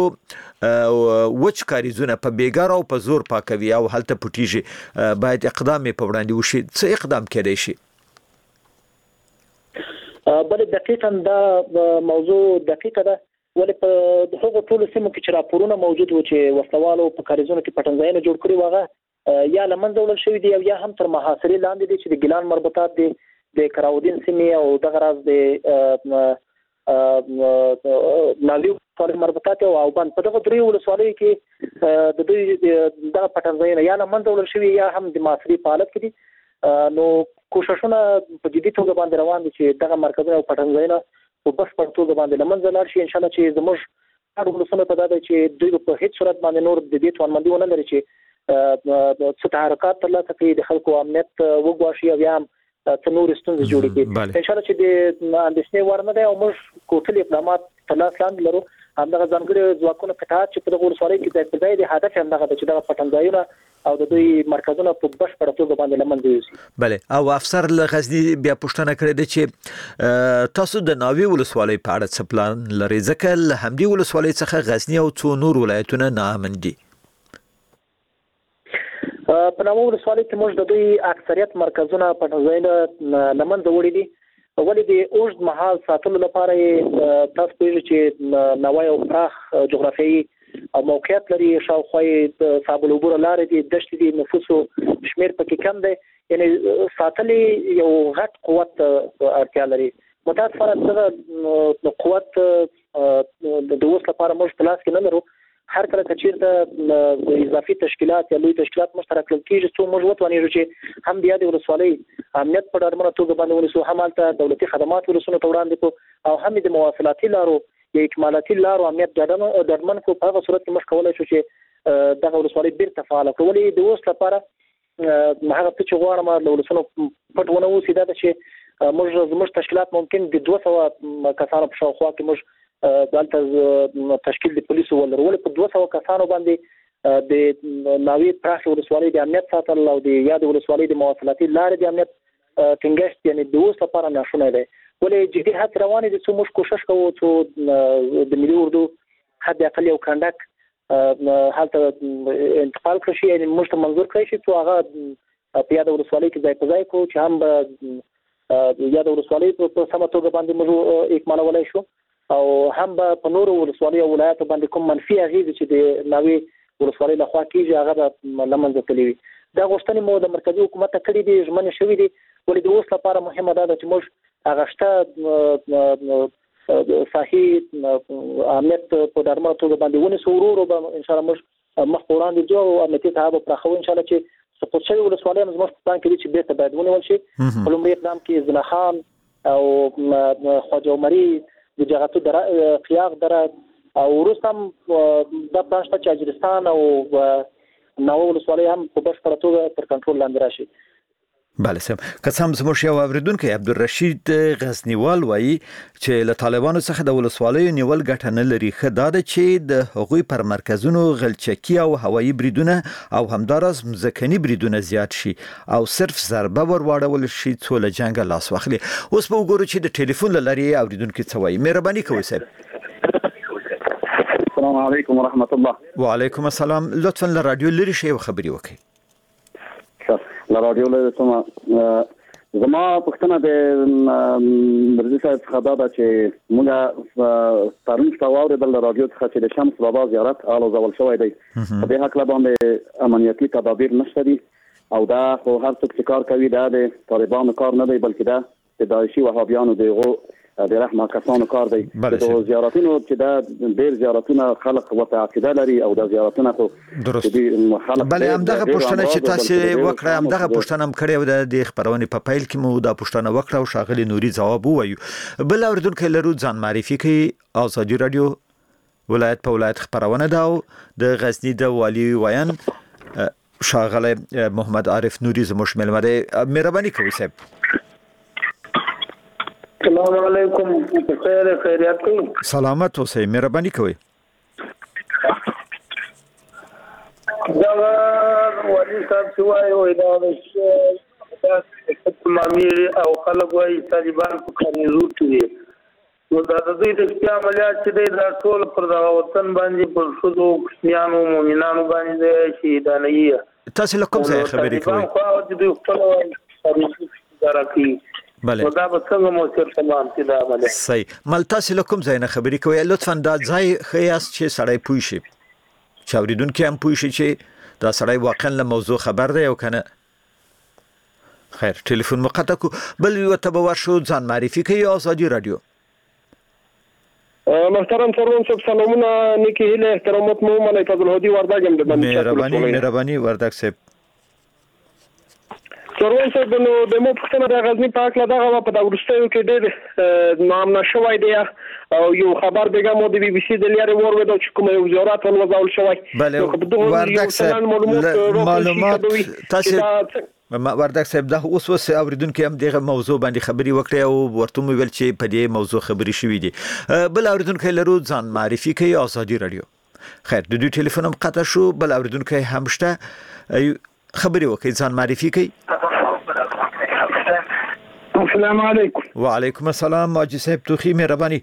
وچ کاریزونه په بیګار او په زور پاکوي او هلته پټیږي باید اقدام په وړاندې وشي. څه اقدام کېدای شي؟ بل دقیقاً دا موضوع دقیقه ده ولې په هغو ټولو سیمو کې چې راپورونه موجود و چې وسلوالو په کاریزونو کې پټنځایونه جوړ کړي واغه یا لمنځه وړل شوی دی او یا هم تر محاصرې لاندې دي چې د ګیلان مربوطات دي د کراودین سیمې او دغه راز د ناوی ولسوالۍ مربوطات او اوبان په دغه درې ولسوالیو کې د دوی دغه پټنځایونه یا لمنځه وړل شوي یا هم د محاصرې په حالت کې دي. نو کوششونه په جدي توګه باندې روان دي چې دغه مرکزونه او پټنځایونه په بشپړ توګه باندې لمنځه لاړ شي. ان شاء الله چې زموږ هر ولسونه په دا دی چې دوی په هیڅ صورت باندې نور د دې توانمندي ونه لري چې څه تحرکات ترلاسه کړي د خلکو امنیت وګواښي او یا هم څه نور ستونزې جوړې کړي. ان شاء الله چې د اندېښنې وړ نه دی او موږ کوټلي اقدامات تر لاس لاندې لرو. همدغه ځانګړي ځواکونه قطعات چې په دغه ولسوالۍ کې ځای پر ځای دي هدف همدغه ده چې دغه پټنځایونه او د دوی مرکزونه په بشپړه توګه باندې لمنځه یوسي. بله او افسر له غزنی بیا پوښتنه کړې ده چې تاسو د ناوی ولسوالۍ په اړه څه پلان لرئ ځکه له همدې ولسوالۍ څخه غزنی او څو نور ولایتونه ناامن دي؟ په نامه ولسوالۍ کې موږ د دوی اکثریت مرکزونه پټنځایونه لمنځه وړي دي. ولې د اوږد مهال ساتلو لپاره تاسو پوهیږئ چې نوای او پراخ جغرافیایي او موقعیت لري، شاوخوا یې صاحب العبور لارې دي، دښتې دي، نفوسو شمیر پکې کم دی، یعنی ساتلې یو غټ قوت اړتیا لري. متاسفانه د قوت د اوس لپاره موږ په لاس کې نه لرو. هر کله چې چیرته د اضافي تشکیلات یا لوی تشکیلات مشترک کړل کېږي څو موږ وتوانیږو چې هم د یادې ولسوالۍ امنیت په ډاډمنه توګه باندې ونیسو، هم هلته دولتي خدمات ولسونو ته وړاندې کړو او هم د مواصلاتي لارو یا اکمالاتي لارو امنیت ډاډمن کړو. په هغه صورت کې موږ کولی شو چې دغه ولسوالۍ بیرته فعاله کړو. ولې د اوس لپاره هغه څه چې غواړم له ولسونو پټ ونه اوسي دا ده چې موږ زموږ تشکیلات ممکن د دوه سوه کسانو په شاوخوا کې موږ دلته تشکیل د پولیسو ولرو. ولې په دوه سوه کسانو باندې د ناوې پراخې ولسوالۍ د امنیت ساتل او د یادې ولسوالۍ د مواصلاتي لارې د امنیت ټینګښت یعنې د اوس لپاره ناشونی دی. ولې جدي هڅې روانې دي څو موږ کوشش کوو څو د ملي اردو حد اقل یو کنډک هلته انتقال کړی شي، یعنې موږ ته منظور کړی شي څو هغه په یاده ولسوالۍ کې ځای په ځای کړو چې هم به یاده ولسوالۍ په سمه توګه باندې موږ اکمالولی شو او هم به په نورو ولسوالۍ او ولایاتو باندې کوم منفي اغېزې چې د ناوې ولسوالۍ لخوا کېږي هغه به له منځه تللي وي. دا غوښتنې مو د مرکزي حکومت ته کړي دي، ژمنې شوي دي. ولې د اوس لپاره مهمه دا ده چې موږ هغه شته صحي امنیت په ډاډمنه توګه باندې ونیسو. ورو ورو به انشاءالله موږ مخ په وړاندې ځو او امنیتي اتحاد به پراخوو انشاءالله چې سقوط شوي ولسوالۍ هم زموږ په پلان کې دي چې بېرته باید ونیول شي. په لومړي اقدام کې زنه خان او خواجه عمري د جغتو دره قیاق دره او وروسته هم دا پلان شته چې اجرستان او ناوه ولسوالۍ هم په بشپړه توګه تر کنټرول لاندې راشي. بله سم که څه هم زموږ یو اوریدونکی عبدالرشید غزنیوال وایي چې له طالبانو څخه د ولسوالیو نیول ګټه نه لري. ښه دا ده چې د هغوی پر مرکزونو غلچکي او هوایي بریدونه او همداراز مځکني بریدونه زیات شي او صرف ضربه ور واړول شي څو له جنګه لاس واخلي. اوس به وګورو چې د ټلیفون له لارې اوریدونکي څه وایي. مهرباني کوئ صاحب. السلام علیکم ورحمت الله. وعلیکم السلام. لطفا له رادیو لرې شئ او خبرې وکړئ. له رادیو له سما زما پښتنه د مرزي صاحب څخه دا ده چې موږ پرون شپه واورېدل د رادیو څخه چې د شمس بابا زیارت الوزول شوی دی. په دې هکله باندې امنیتي تدابیر نشته دي او دا خو هر څوک چې کار کوي دا د طالبانو کار نه دی بلکې دا د داعشي وهابیانو دغه د رحمه کسانو کار دی. د زیارتونو چې دا ډیر زیارتونه خلک وته عقیده لري او د زیارتونو خو درست بله همدغه پوښتنه چې تاسو وکړه همدغه پوښتنه هم کړې و د خبرونه په پایل کې مو دا پوښتنه وکړه او شاغلي نوري جواب ووایو. بل اوریدونکو لرو ځان معرفي کوي. آزادي رادیو ولایت په ولایت خبرونه دا او د غزنی د والی ویان شاغله محمد عارف نوري زموږ ملمه دی. مهرباني کوئ صاحب. السلام علیکم. خیر خیریت کوي. سلامت اوسئ. مهرباني کوئ. دا ولی صاحب سوای وای دا د مامیر او خلک وای طالبان په کاري روټي نو دا د دوی د اختیار عملیات چې د ټول پر دا وطن باندې پر شذو کسنیانو مومنانو باندې شي دا نه یې. تاسو له کوم ځای خبرې کوئ؟ خو د دوی خپل تاریخي بله دا به څنګه مو سر تمام چې دا عمله صحیح. مل تاسو له کوم ځای نه خبرې کوئ؟ لطفا دا ځای خیاس چې سړی پوه شي چې اوریدونکي هم پوه شي چې دا سړی واقعا له موضوع خبر دی او کنه. خیر ټلیفون مقطع کو. بل یو ته به ورشو ځان معرفي کوي. آزادي رادیو. محترم سرون صاحب سلامونه نیکی هیله احترامات مو ملای فضل هادي وردګ هم د باندې مهرباني مهرباني وردګ صاحب. سرون صاحب نو د مو پښتنه د غزنی په اړه دغه په د ورستیو کې ډېر نام نشوي دی او یو خبر دیګه مو د بي بي سي د لارې ور ودا چې کوم یو وزارت ولوځول شوی. بله وردګ صاحب معلومات تاسو وردګ صاحب دا اوس اوس اوریدونکو هم دغه موضوع باندې خبري وکړي او ورته ویل چې په دې موضوع خبري شوې دي. بل اوریدونکو لرو ځان معرفي کوي. آزادي رادیو. خیر د دوی ټلیفون هم قطع شو. بل اوریدونکو هم شته خبري وکړي. ځان معرفي کوي. السلام علیکم. وعلیکم السلام. ماجي صاحب توخي مهرباني.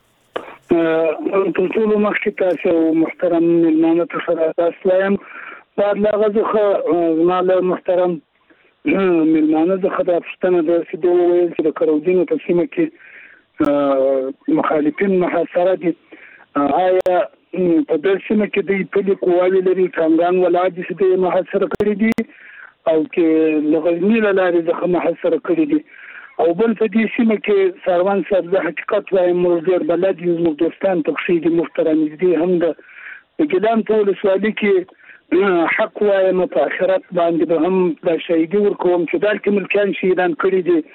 ټول مخکې تاسو محترم ملمانه ته سره تاسو لایم بعد لا غزخه مال محترم ملمانه زخه د پښتنه د سیدو ویل چې د کروجینو په سیمه کې مخالفین محاصره دي آیا په دې سیمه کې د پلي قواوی لري څنګه ولادي چې د محاصره کړی دي او کې لغزنی لارې زخه محاصره کړی دي او بل په دې سیمه کې سروان صاحب د حقیقت وايي موږ ډېر بلد یو موږ دوستان تخصیدي محترم دي هم د ګلان په ولسوالۍ کې حق وایم په آخرت باندې به هم د شهیدي ورکوم چې دلته ملکان شهیدان کړي دي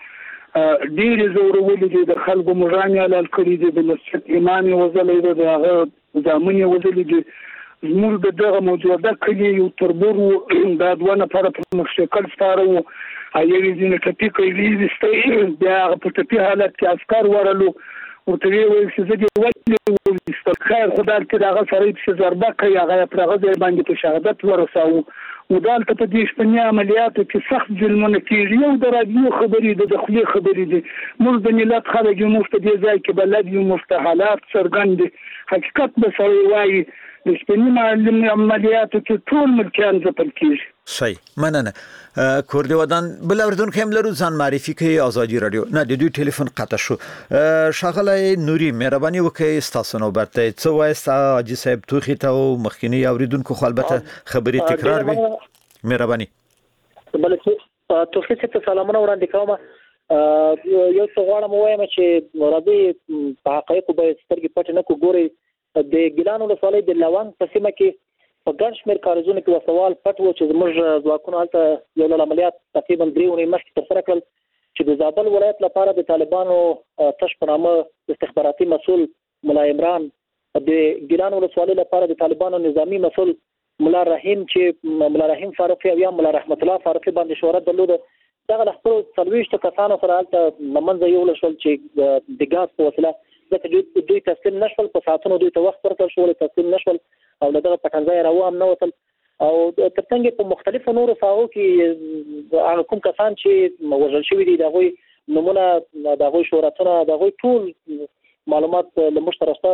ډېر زورولي دي د خلکو مجاني حلال کړي دي د مسجد امام وزلې دي د هغه ځامن وزلې دي زموږ دغه موجوده کلی یو تربور د دوه نفر په مشکل ستاره وو ایوي ځینې ټپي کوي وستې بیا په ټپي حالت کې عسكر ورلو ورته ویل چې زه دې ولې ولې خیر خدای دې هغه سره چې ضربه کوي هغه پر هغه ځای باندې په شهادت ورساو ودالته په دې شپنی عملیاتو کې سخت ظلمونه کیږي یو د راډیو خبرې د داخلي خبرې دي موږ د ملت خلک یو مفت دي ځای کې بلد یو مفتحالات څرګند حقیقت به سوي وایي د شپنی عملیاتو کې ټول ملکیان ځپل کیږي صحیح مننه کوردی ودان بل اوردون کوم لرو ځان معرفي کوي آزادي رادیو نه د دوی ټلیفون قطع شو شغله نوري مهرباني وکړئ تاسو نو برته څه وایست اجي صاحب توخي ته مخکینی اوریدونکو خو البته خبري تکرار وي مهرباني بل څه توخي ته سلامونه وړاندې کوم یو څه غواړم وایم چې راځي په حقایق به سترګې پټ نه کو ګوري د ګیلان ولسوالۍ د لوان په سیمه کې په ګڼ شمېر کارزونه کې وسوال پټ و چې زموږ ځواکونو هلته یو له عملیات تقریبا درې اونۍ مخکې ترسره کړل چې د زابل ولایت لپاره د طالبانو تش په نامه استخباراتي مسؤل ملا عمران د ګیلان ولسوالۍ لپاره د طالبانو نظامی مسؤل ملا رحیم چې ملا رحیم فاروقي او یا ملا رحمت الله فاروقي باندې شهرت درلوده دغه خپل څلوېښت کسانو سره هلته لمنځه یوړل شول چې د ګاز په وسیله ځکه دوی تسلیم نشول په ساعتونو دوی ته وخت ورکړل شو تسلیم نشول او دغه پټنځای راو هم نه وصل او ترڅنګ په مختلفو نورو ساحو کې هغه کوم کسان چې وژل شوي دي دغه نمونه دغه شهرتونه دغه ټول معلومات لمش ترسته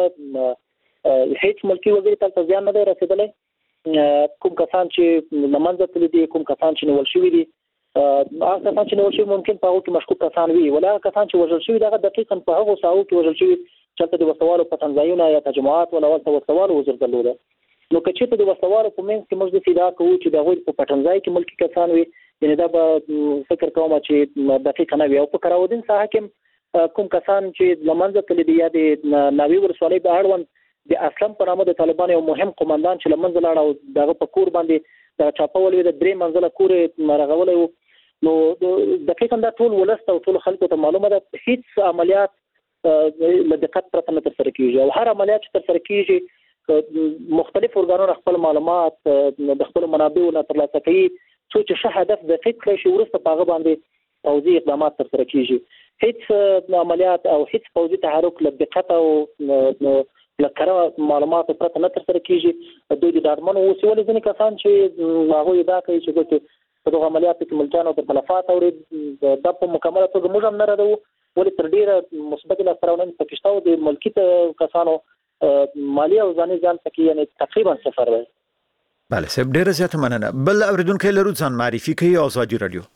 هیڅ ملکی وګړي ته ځان نه دی رسیدلی کوم کسان چې لمنځه تللي دي کوم کسان چې نیول شوي دي هغه کسان چې نیول شوي ممکن په هغو کې مشکوک کسان وي ولا کسان چې وژل شوي دغه دقیقا په هغو ساحو کې وژل شوي چلته د وسوالو په تنظیمونه یا تجمعات ولا ولته وسوالو وزر درلوده نو که چې د وسوالو په منځ کې موږ د سیدا کوو چې د غوړ په پټنځای کې ملکی کسان وي یعنی دا به فکر کوم چې دقیقا نه وي او په کراودین ساحه کې کوم کسان چې لمنځه تللي دي یا د ناوی ورسوالۍ په اړوند د اسلام په نامه د طالبانو یو مهم قومندان چې لمنځه لاړ او دغه په کور باندې د چاپول د درې منځله کور رغولې وو نو دقیقا دا ټول ولست او ټول خلکو ته معلومه ده هیڅ عملیات له دقت پرته نه ترسره کیږي او هر عملیات چې ترسره کیږي مختلف ارګانونو خپل معلومات د خپل منابعو نه ترلاسه کوي څو چې شه هدف دقیق کړی شي وروسته په هغه باندې پوځي اقدامات ترسره کیږي هیڅ عملیات او هیڅ پوځي تحرک له دقت او له کره معلوماتو پرته نه ترسره کیږي دوی د ډاډمنو اوسي ولې ځینې کسان چې هغوی دا کوي چې په دغه عملیاتو کې ملکیانو ته تلفات اوري دا په مکمله توګه موږ هم نه ردو ولې تر ډیره مثبت لاسته راوړنې پکې شته او د ملکي کسانو مالی او ځاني ځان پکې یعنی تقریبا صفر دی بله صاحب ډیره زیاته مننه بل اوریدونکو لرو ځان معرفي کوي آزادي رادیو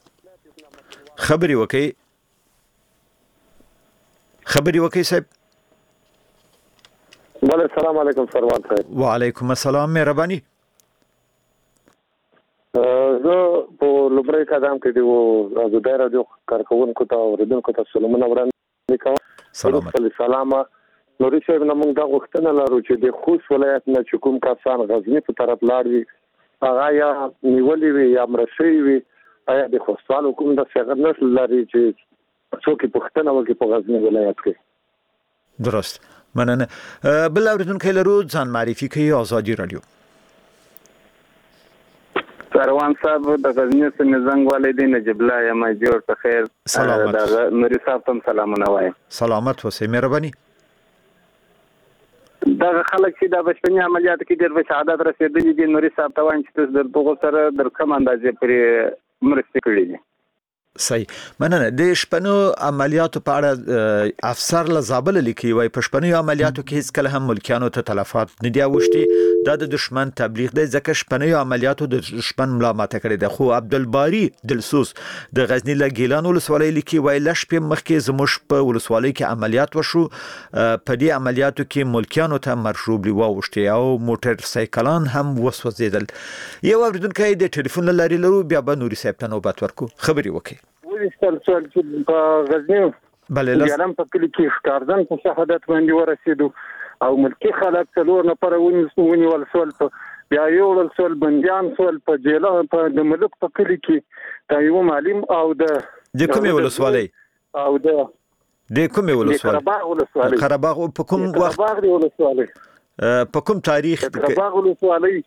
خبري وکي خبري وکي صاحب بله السلام علیکم سروان صاحب وعلیکم السلام مهرباني زه په لومړی قدم کې د آزادي رادیو کارکونکو ته اوریدونکو ته سلامونه وړاندې کوم سلام سلام نوري صاحب نن موږ دا غوښتنه لرو چې د خوست ولایت نه چې کوم کسان غزنی په طرف لاړ وي هغه یا نیولې وي یا مرشي وي آیا د خوستوالو کوم د څنګه نسل لري چې څوک پښتنه وکي په غزنی ولایت کې درست مننه بل اوریدونکو لرو ځان معرفي کوي آزادي رادیو سروان صاحب د غزنی څخه زنګ والدي نجیب الله یم جوړ ته خیر سلامت د نوري صاحب ته سلامونه وایم سلامت وسه مهرباني دا خلک چې د بشپنی عملیات کې ډېر شهادت رسیدلي دي نوري صاحب ته وایم چې د دغه سره د کوم اندازې پرې مرسته کړې دي صحیح مننه د شپنو عملیاتو په اړه افسر له زابل لیکي وای په شپنو عملیاتو کې هیڅ کله هم ملکیانو ته تلفات نه دی اوښتي دا د دشمن تبلیغ دی ځکه شپنیو عملیاتو د دشمن ملا ماته کړې ده. خو عبدالباری دلسوس د غزنی له ګیلان ولسوالۍ لیکي وایي لږ شپې مخکې زموږ په ولسوالۍ کې عملیات وشو. په دې عملیاتو کې ملکیانو ته مرشوب واوښتي او موټر سایکلان هم وسوځیدل. یو اوریدونکی د ټلیفون له لارې لرو، بیا به نوري صاحب ته نوبت ورکو. خبري وکړي. ولستل سوال چې په غزنی بله ګرم په کلی کې ښکارځن په شهادت باندې ورسېدو او ملکی خلک څلور نفر ونیول سول، بیا یو ول سول بندیان سول په جیل په د ملک په کلی کې دا یو معلم او د د کومې ولسوالۍ او د د کومې ولسوالۍ قرهباغ ولسوالۍ قرهباغ په کوم وخت قرهباغ دی ولسوالۍ په کوم تاریخ قرهباغ ولسوالۍ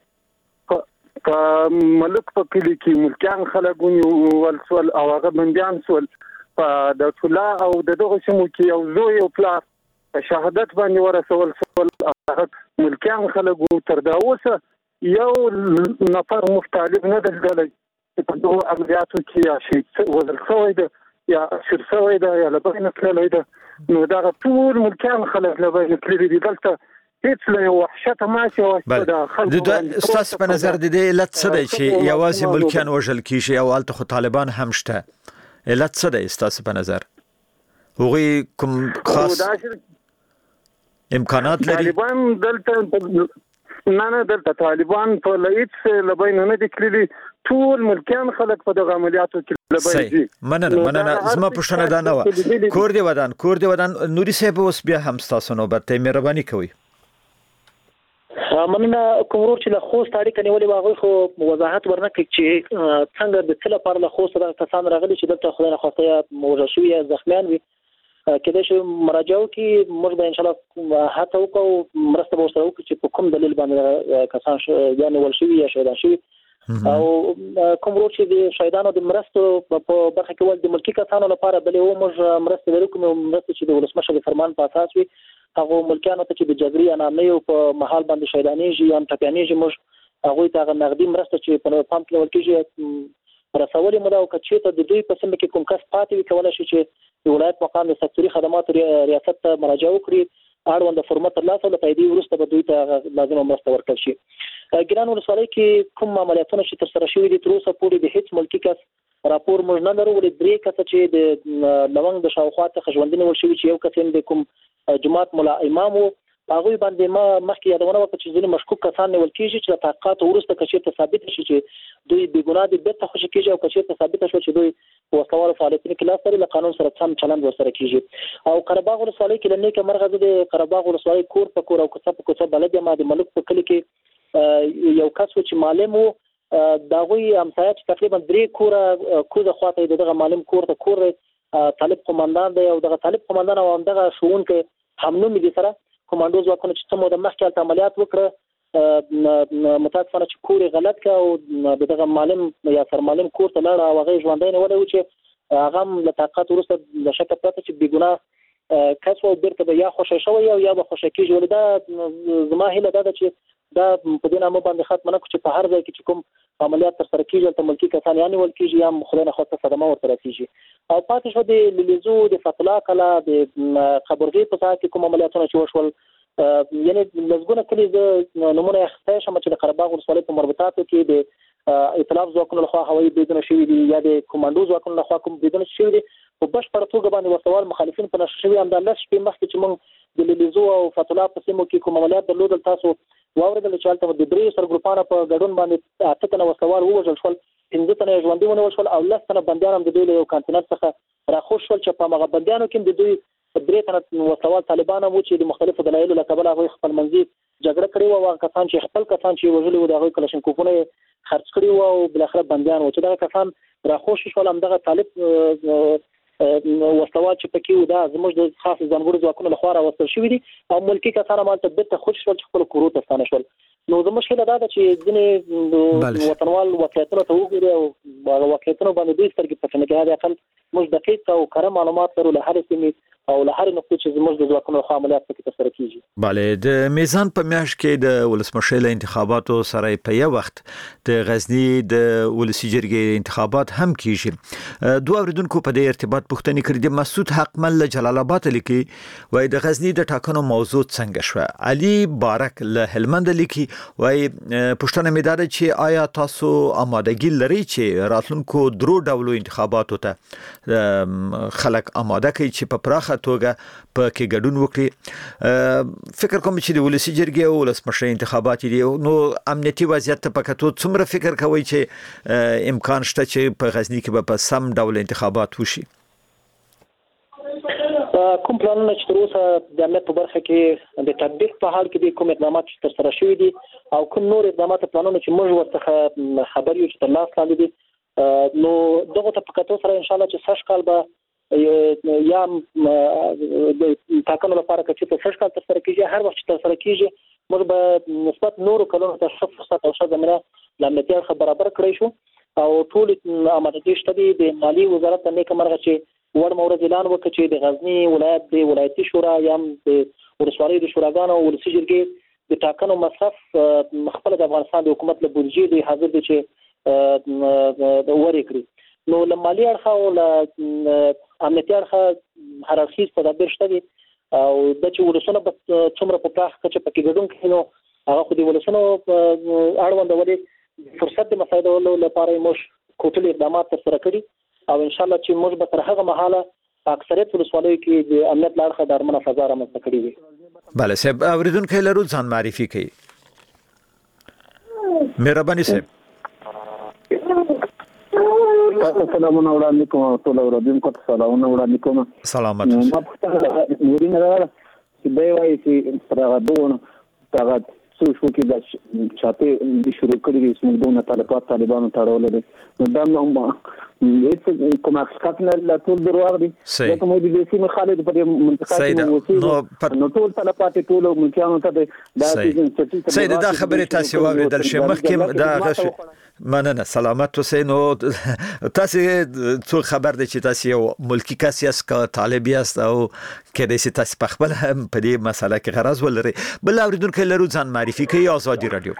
په ملک په کلی کې ملکیان خلک ونیول سول او هغه بندیان سول. په د ټولا او د دغه سیمو کې یو زوی او پلار په شهادت باندې ورسول سول. هغه ملکیان خلک تر دا اوسه یو نفر مختلف نه دلدلی چې په دغه عملیاتو کې یا شي وزل شوی ده یا شر شوی ده یا له بینه تللی ده. نو دغه ټول ملکیان خلک له بینه تللي دي. دلته هیڅ له وحشته ماشي واسطه د خلکو ستاسو په نظر د دې علت څه دی چې یوازې ملکیان وژل کیږي او هلته خو طالبان هم شته؟ علت څه دی ستاسو په نظر؟ هغوی کوم خاص امکانات لري؟ طالبان دلته نه نه دلته طالبان په هیڅ له بینه نه دي تللي. ټول ملکیان خلک په دغه عملیاتو کې له بینه دي. مننه مننه. زما پوښتنه دا نه وه. کور دې ودان کور دې ودان. نوري صاحب اوس بیا هم ستاسو نوبت دی، مهرباني کوئ. مننه. کوم ورور چې له خوست اړیکه نیولې وه هغوی خو وضاحت ورنه کړي چې څنګه د څه لپاره له خوست دغه کسان راغلي چې دلته خدای نخواسته یا وژل شوي یا زخمیان وي. کېدای شي مراجعه وکړي، موږ به انشاءالله هڅه وکړو مرسته به ورسره وکړو چې په کوم دلیل باندې کسان یا نیول شوي یا شهیدان شوي. او کوم ورور چې د شهیدانو د مرستو په برخه کې ول د ملکي کسانو لپاره بلې و موږ مرسته لرو، کومې مرستې چې د ولسمشر د فرمان په اساس وي هغه ملکیانو ته چې د جبري انامنیو په محل باندې شهیدانېږي یا ټپیانېږي موږ هغوی ته هغه نغدي مرسته چې په پام کې نیول کېږي رسولې مو ده. او که چېرته د دوی په سیمه کې کوم کس پاتې وي کولی شي چې د ولایت مقام د سکتوري خدماتو ریاست ته مراجعه وکړي، اړونده فورمه ترلاسه له تاییدیې وروسته به دوی ته لازمه مرسته ورکړل شي. ګیلان ولسوالۍ کې کوم عملیاتونه چې ترسره شوي دي تر اوسه پورې د هېڅ ملکي کس راپور موږ نه لرو. ولې درې کسه چې د لونګ د شاوخوا څخه ژوندي نیول شوي چې یو کس یې د کوم جماعت ملا امام و هغوی باندې ما مخکې یادونه وکړه چې ځینې مشکوک کسان نیول کېږي چې له تحقیقاتو وروسته که چېرته ثابته شي چې دوی بېګناه دي بېرته خوشي کېږي، او که چېرته ثابته شوه چې دوی په وسلوالو فعالیتونو کې لاس لري له قانون سره سم چلند ورسره کېږي. او قرهباغ ولسوالۍ کې له نیکه مرغه زه د قرهباغ ولسوالۍ کور په کور او کوڅه په کوڅه بلد یم. د ملک په کلي کې یو کس و چې معلم و، د هغوی همسایه چې تقریبا درې کوره کوزه خواته د دغه معلم کور ته کور طالب قمندان دی، او دغه طالب قمندان او همدغه ښوونکی همنومي دي سره کمانډو ځواکونه چې څه موده مخکې هلته عملیات وکړه متاسفانه چې کور یې غلط کړه او د دغه معلم یا سرمعلم کور ته لاړه او هغه یې ژوندی نیولی و چې هغه هم له تحقیقات وروسته له شکه پرته چې بېګناه کس و بیرته به یا خوشی شوی او یا به خوشی کېږي. ولې دا زما هیله دا ده چې دا په دې نامه باندې ختمه نه کړو چې په هر ځای کې چې کوم عملیات ترسره کېږي هلته ملکي کسان یا نیول کېږي یا خدای نخواسته صدمه ورته رسېږي. او پاتې شوه د لیلیزو د فتح الله کلا د قبرغې په ساحه کې کوم عملیاتونه چې وشول، یعنې لسګونه کلي زه نومونه یې اخیستی شم چې د قرهباغ ولسوالۍ په مربوطاتو کې د ایتلاف ځواکونو لخوا هوایي بریدونه شوي دي یا د کمانډو ځواکونو لخوا کوم بریدونه شوي دي په بشپړه توګه باندې وسوال مخالفین په نښه شوي. همدا لس شپې مخکې چې موږ د لیلیزو او فتح الله په سیمو کې کوم عملیات درلودل تاسو واورېدل چې هلته د درېیو سرګروپانو په ګډون باندې اته تنه وسوال ووژل شول، پنځه تنه یې ژوندي ونیول شول او لس تنه بندیان هم د دوی له یو کانتینر څخه راخوش شول چې په هماغه بندیانو کې د دوی درې تنه وسوال طالبان هم و چې د مختلفو دلایلو له کبله هغوی خپل منځي جګړه کړې وه. هغه کسان چې خپل کسان چې یې وژلي وو د هغوی کلشنکوفونه یې خرڅ کړي وو او بالاخره بندیان وو چې دغه کسان راخوش شول. همدغه طالب وسلوال چې پکې وو دا زموږ د خاص ځانګړو ځواکونو لخوا راوستل شوي دي او ملکي کسان هم هلته بېرته خوشي شول چې خپلو کورو ته ستانه شول. نو زموږ هیله دا ده چې ځینې وطنوال واقعیتونو ته وګوري او هغه واقعیتونو باندې دوی سترګې پټې نه کړي. حداقل موږ دقیق او کره معلومات لرو له هرې سیمې او له هر نقطې چې زموږ د ځواکونو خوا عملیات پکې ترسره کیږي. بله د میزان په میاشت کې د ولسمشر انتخاباتو سره په یو وخت د غزنی د ولسی جرګې انتخابات هم کیږي. دوه اوریدونکو په دې ارتباط پوښتنه کړې د مسعود حقمل له جلال آباد لیکي وای د غزنی د ټاکنو موضوع څنګه شو. علي بارک له هلمند لیکي وای پوښتنه مې ده چې آیا تاسو آمادګي لرئ چې راتلونکو درو ډولو انتخاباتو ته خلک آماده کوي چې په پراخه توګه په کې ګډون وکړي. فکر کوم چې د ولسی جرګې او ولسمشر انتخابات دي نو امنیتي وضعیت ته پکاتو څومره فکر کوي چې امکان شته چې په غزنی کې په سم ډول انتخابات وشي؟ کوم پلانونه چې تر اوسه د امنیت په برخه کې د تطبیق په حال کې دي، کوم اقدامات چې ترسره شوي دي او کوم نور اقدامات پلانونه چې موږ ورته خبر یو چې تر لاس لاندې دي، نو دغه ته پکاتو سره ان شاء الله چې سږ کال به یا د ټاکنو لپاره چې په سږ کال ترسره کیږي، هر وخت چې ترسره کیږي موږ به نسبت نورو کلونو ته ښه فرصت او ښه زمینه له امنیتي اړخه برابر کړی شو او ټول آمادګي شته دي. د مالیې وزارت ته نیکه مرغه چې وړ مورد اعلان وکړ چې د غزنی ولایت د ولایتي شورا یا د ولسوالیو د شوراګانو او ولسي جرګې د ټاکنو مصرف خپل د افغانستان د حکومت له بودیجې د حاضر دي چې ورې کړي. نو له مالی اړخه او له امنیتي اړخه هررخیز تدابیر شته دي او د چې ولسونه به څومره په پراخه کچه پکې ګډون کوي نو هغه خو د ولسونو اړوند ولې فرصت د مسایلو لپاره موږ کوټلي اقدامات ترسره کړي او ان شاء الله چې موږ به تر هغه مهاله په اکثریت ولسوالیو کې د امنیت له اړخه د ارمنه فضا رامنځته کړې وي. بله صاحب اوریدونکو لرو ځان معرفي کوي. مهرباني صاحب. سلامونه وړاندې کوم ټول اوریدونکو ته سلامونه وړاندې کوم. سلامت اوسئ. ما پوښتنه ورینه راغله چې دی وایي چې پر هغه دغه هغه څه شو کې د چاپې د شروع کړي دي چې موږ دونه طالبات طالبانو تړولې دي نو دا نو هیڅ کوم حقیقت نه لا ټول دروغ دي. دا کوم د دې سیمه خالد په دې منطقه نو ټول طالبات ټول ملکیانو ته دا چې سید دا خبره تاسو واوریدل شي مخکې دا غش مننه سلامت اوسئ. نو تاسو څو خبر دي چې تاسو یو ملکی کس یاست که طالب یاست او کله چې تاسو په خپل هم په دې مسله کې غرض ولرئ. بل اوریدونکو لرو ځان معرفي کوي آزادي رادیو.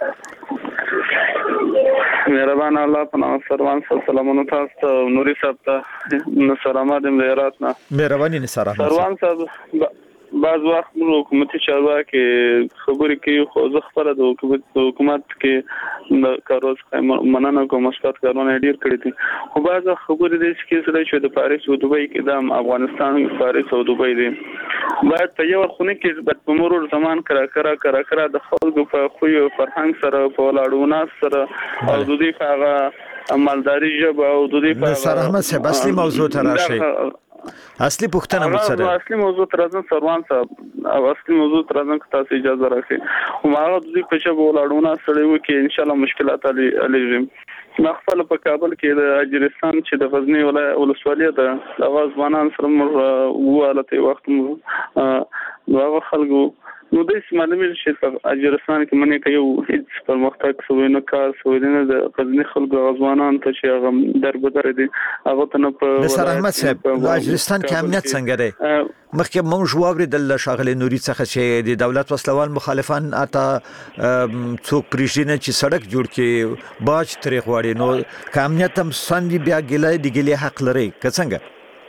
مهربان الله په نام سروان سلامونه تاسو ته نوري صاحب ته نصر احمد مليرات نه مهرباني نصر احمد سروان صاحب بعض وخت موږ حکومتي چارواکي خبرې کوي خو زه خپل د حکومت کې د کاروز مننه کوم مثبت کارونه ډیر کړی دي خو بعض خبرې د سکیس لري چې د پاریس او دوبۍ کې د افغانستان پاریس او دوبۍ دي باید په یو خونه کې په مرور زمان کرا کرا کرا کرا د خلکو په خو فرهنګ سره په لاړونه سره او د دې هغه مالداري جبه او د دې په سره هم څه اصلي موضوع ته راشي. اصلي پوښتنه مو سره اصلي موضوع تر ځان سروان صاحب او اصلي موضوع تر ځان تاسو اجازه راکړئ او هغه د دې په شبو لاړونه سره و کې ان شاء الله مشکلات علي ما خپل په کابل کې د اجرستان چې د غزنی ولایت ولسوالیه ده د ځوانان سره مو واله وخت مو هغه خلکو نو د اسماعیل شي په اجرستان کې منې کوي هیڅ پرمختګ سوی نه کار سوی نه د غزنی خلکو غزوانان ته چې هغه دربدر دي هغه ته نه په نصر احمد صاحب د اجرستان کې امنیت څنګه دی؟ مخکې موږ جواب د شاغلي نوري څخه چې د دولت وسلوال مخالفان اته څوک پریشینه چې سړک جوړ کې باج تاریخ واړي نو کامیت هم سندي بیا ګلای دی ګلې حق لري که څنګه؟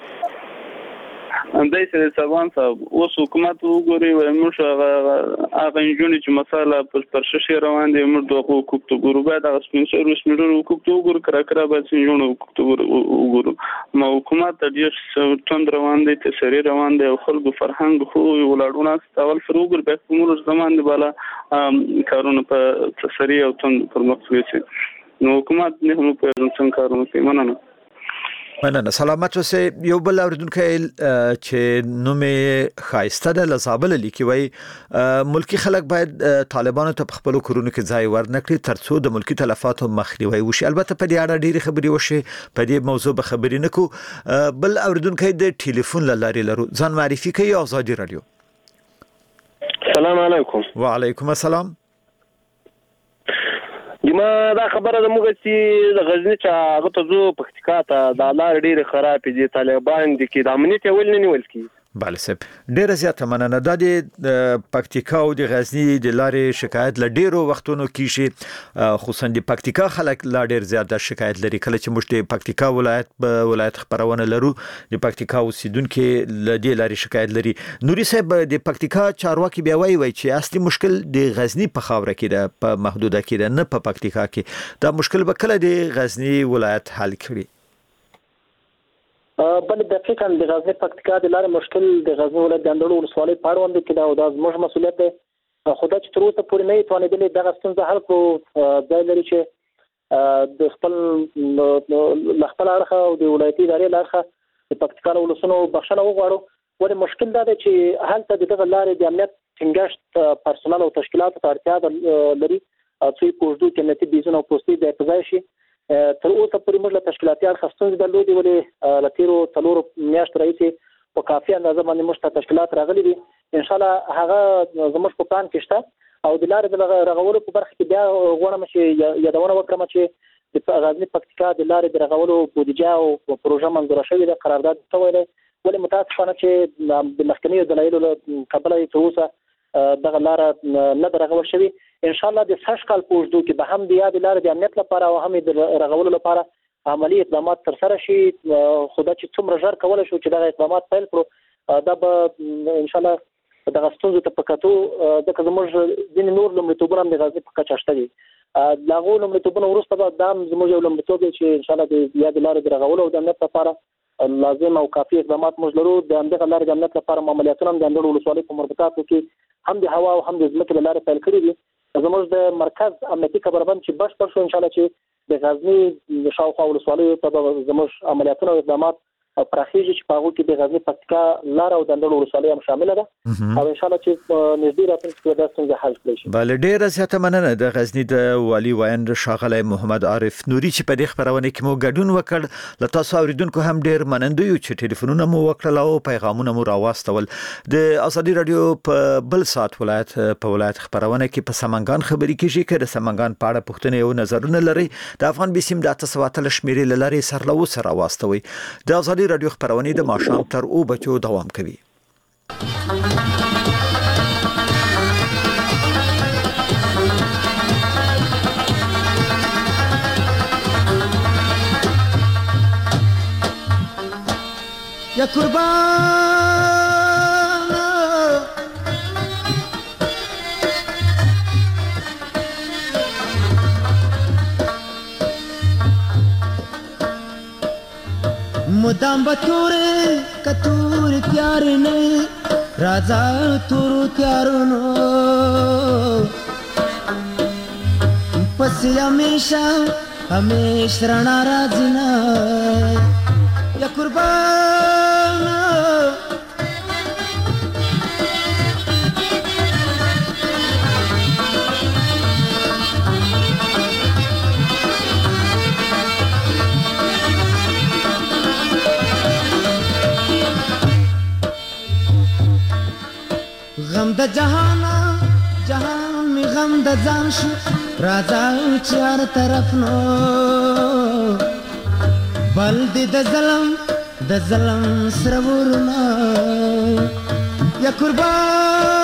اندای سره سروان صاحب اوس حکومت وګوري و موږ هغه انجونی چې مساله پر پرشش روان دي موږ د حقوق ته ګورو بعد هغه سپینسر رسمي حقوق ته وګورو کرا کرا بعد انجونی حقوق ته وګورو ما حکومت د دې تند روان دي ته سری روان دي او خلکو فرهنګ خو ولاړونه اول سره وګور به موږ زمان دی بالا کارونه په سری او تند پر مخ نو حکومت نه هم په څنګه کارونه کوي. مننه مننه سلامت اوسئ. یو بل اوریدونکو چې نومې خایسته د لزابل لیکي وای ملکی خلک باید طالبانو ته خپل کورونو کې ځای ورنکړي ترڅو د ملکی تلفاتو مخنیوي وشي. البته په دې اړه ډېری خبرې وشي په دې موضوع به خبرې نکو. بل اوریدونکو د ټلیفون لاري لرو ځان معرفي کوي آزادي رادیو. السلام علیکم. وعلیکم السلام. جما دا خبره د موږ چې د غزنی چې هغه ته زو پختکا ته د لار ډېر خراب دي طالبان دي کې د امنیت ول نه نیول کی بله صاحب ډیره زیاته مننه. د پکتیکا او د غزنی د لارې شکایت ل ډیرو وختونو کې شي، خصوصا د پکتیکا خلک لا ډیر زیات شکایت لري. کله چې موږ د پکتیکا ولایت په ولایت خبرونه لرو، د پکتیکا اوسیدونکو ل دې لارې شکایت لري. نوري صاحب د پکتیکا چارواکي بیا وایي چې اصلي مشکل د غزنی په خاوره کې ده، په محدوده کې ده، نه په پکتیکا کې. دا مشکل به کله د غزنی ولایت حل کړي؟ بل دقیقاً د غزنی پکتیکا د لارې مشکل د غزنی ولایت د اندړو ولسوالۍ په اړوند کې دا او دا زموږ مسؤلیت دی. خو دا چې تر اوسه پورې نه توانېدلې دغه ستونزه حل کړو. ځای لري چې د خپل له خپل اړخه او د ولایتي ادارې له اړخه د پکتیکا ولسونو بخښنه وغواړو. ولې مشکل دا دی چې هلته د دغه لارې د امنیت ټینګښت پرسونل او تشکیلاتو ته اړتیا لري، څو په اوږدو کې امنیتي بیزونه او پوستې د په ځای شي. تر اوسه پورې موږ له تشکیلاتي اړخه ستونزې درلودې، ولې له تېرو څلورو میاشتو راهیسې په کافي اندازه باندې موږ ته تشکیلات راغلي دي. انشاءالله هغه زموږ په پلان کې شته او د لارې د رغولو په برخه کې بیا غواړم چې یادونه وکړم چې د غزني پکتیکا د لارې د رغولو بودیجه او پروژه منظوره شوې ده، قرارداد شوی دی. ولې متاسفانه چې د مخکنیو دلایلو له کبله تر اوسه دغه لاره نه ده رغول شوې. ان شاء الله د سږ کال په اوږدو کې به هم د یادې لارې د امنیت لپاره او هم د رغولو لپاره عملي اقدامات ترسره شي. خو دا چې څومره ژر کولی شو چې دغه اقدامات پیل کړو، دا به ان شاء الله دغه ستونزو ته په کتو، ځکه زموږ ځینې نور لومړیتوبونه هم د غزني په کچه شته دي. د هغو لومړیتوبونه وروسته به دا هم زموږ یو لومړیتوب دی چې ان شاء الله د یادې لارې د رغولو او د امنیت لپاره لازم او کافي اقدامات موږ لرو. د همدغه لارې د امنیت لپاره معاملیاتونه هم د اندړو ولسوالۍ په مربوطاتو کې هم د هوا او هم د ځمکې له لارې پیل کړي دي. زموږ د مرکز امنیتي کمربند چې بشپړ شو، ان شاء الله چې د غزنی شاوخوا ولسوالیو ته زموږ عملیاتونه او اقدامات پراخیږي چې په هغو کې د غزني پکتیکا لاره او د اندړو ولسوالۍ هم شامله ده او ان شاء الله چې نږدې راتلونکي کې دا ستونزه حل کړی شي. بله ډیره زیاته مننه. د غزني د والي وایند ښاغلی محمد عارف نوري چې په دې خبرونه کې مو ګډون وکړ. له تاسو اوریدونکو هم ډیر مننه یو چې ټلیفونونه مو وکړل او پیغامونه مو راواستول. د ازادي رادیو په بل سات ولایت په ولایت خبرونه کې په سمنګان خبري کیږي چې د سمنګان په اړه پوښتنه او نظرونه لري. د افغان بسیم د تاسو واتل شمیرې لري سرلو سره واستوي. د ازادي رادیو خبرونه د ماښام تر او بچو دوام کوي. یا قربان مدام بطوره کتور تیار نه رازا تور تیارونو پس همیشه همیشه رڼا راځي نه یا قربان غم د جهان جهان می غم د ځان شو راځه چار طرف نو بل دې د ظلم د ظلم سره ورنا یا قربان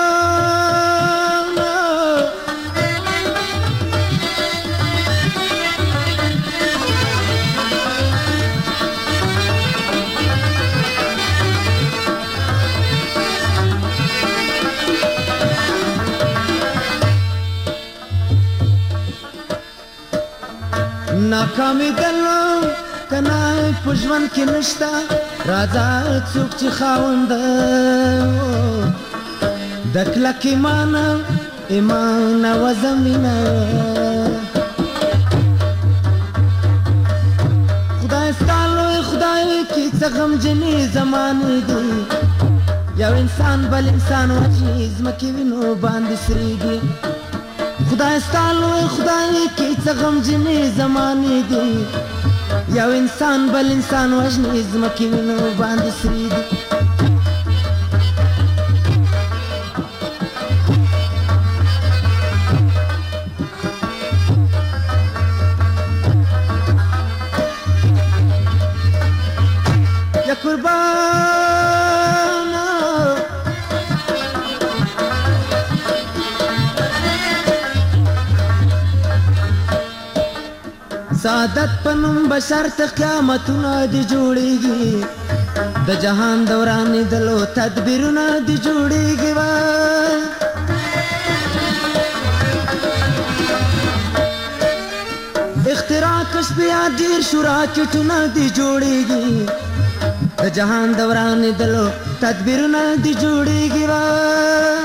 ناکامی دلم کنای پژوند کې نشتا راځه څوک چې خاوند د کلک ایمان ایمان او زمینه خدای ستالو خدای کې څه غم جنې زمانه دي یو انسان بل انسان وجې زمکې وینو باندې سریږي خدای ستالو خدای کې څه غم جنې زمانه دي یو انسان بل انسان وجنې زمکې وینو باندې سریږي یا قربان سعادت پنوم بشر ته قیامتونه دی جوړیږي د جهان دوران دلو تدبیرونه دی جوړیږي وا اختراع کشف یا دیر شورا چټونه دی جوړیږي د جهان دوران دلو تدبیرونه دی جوړیږي وا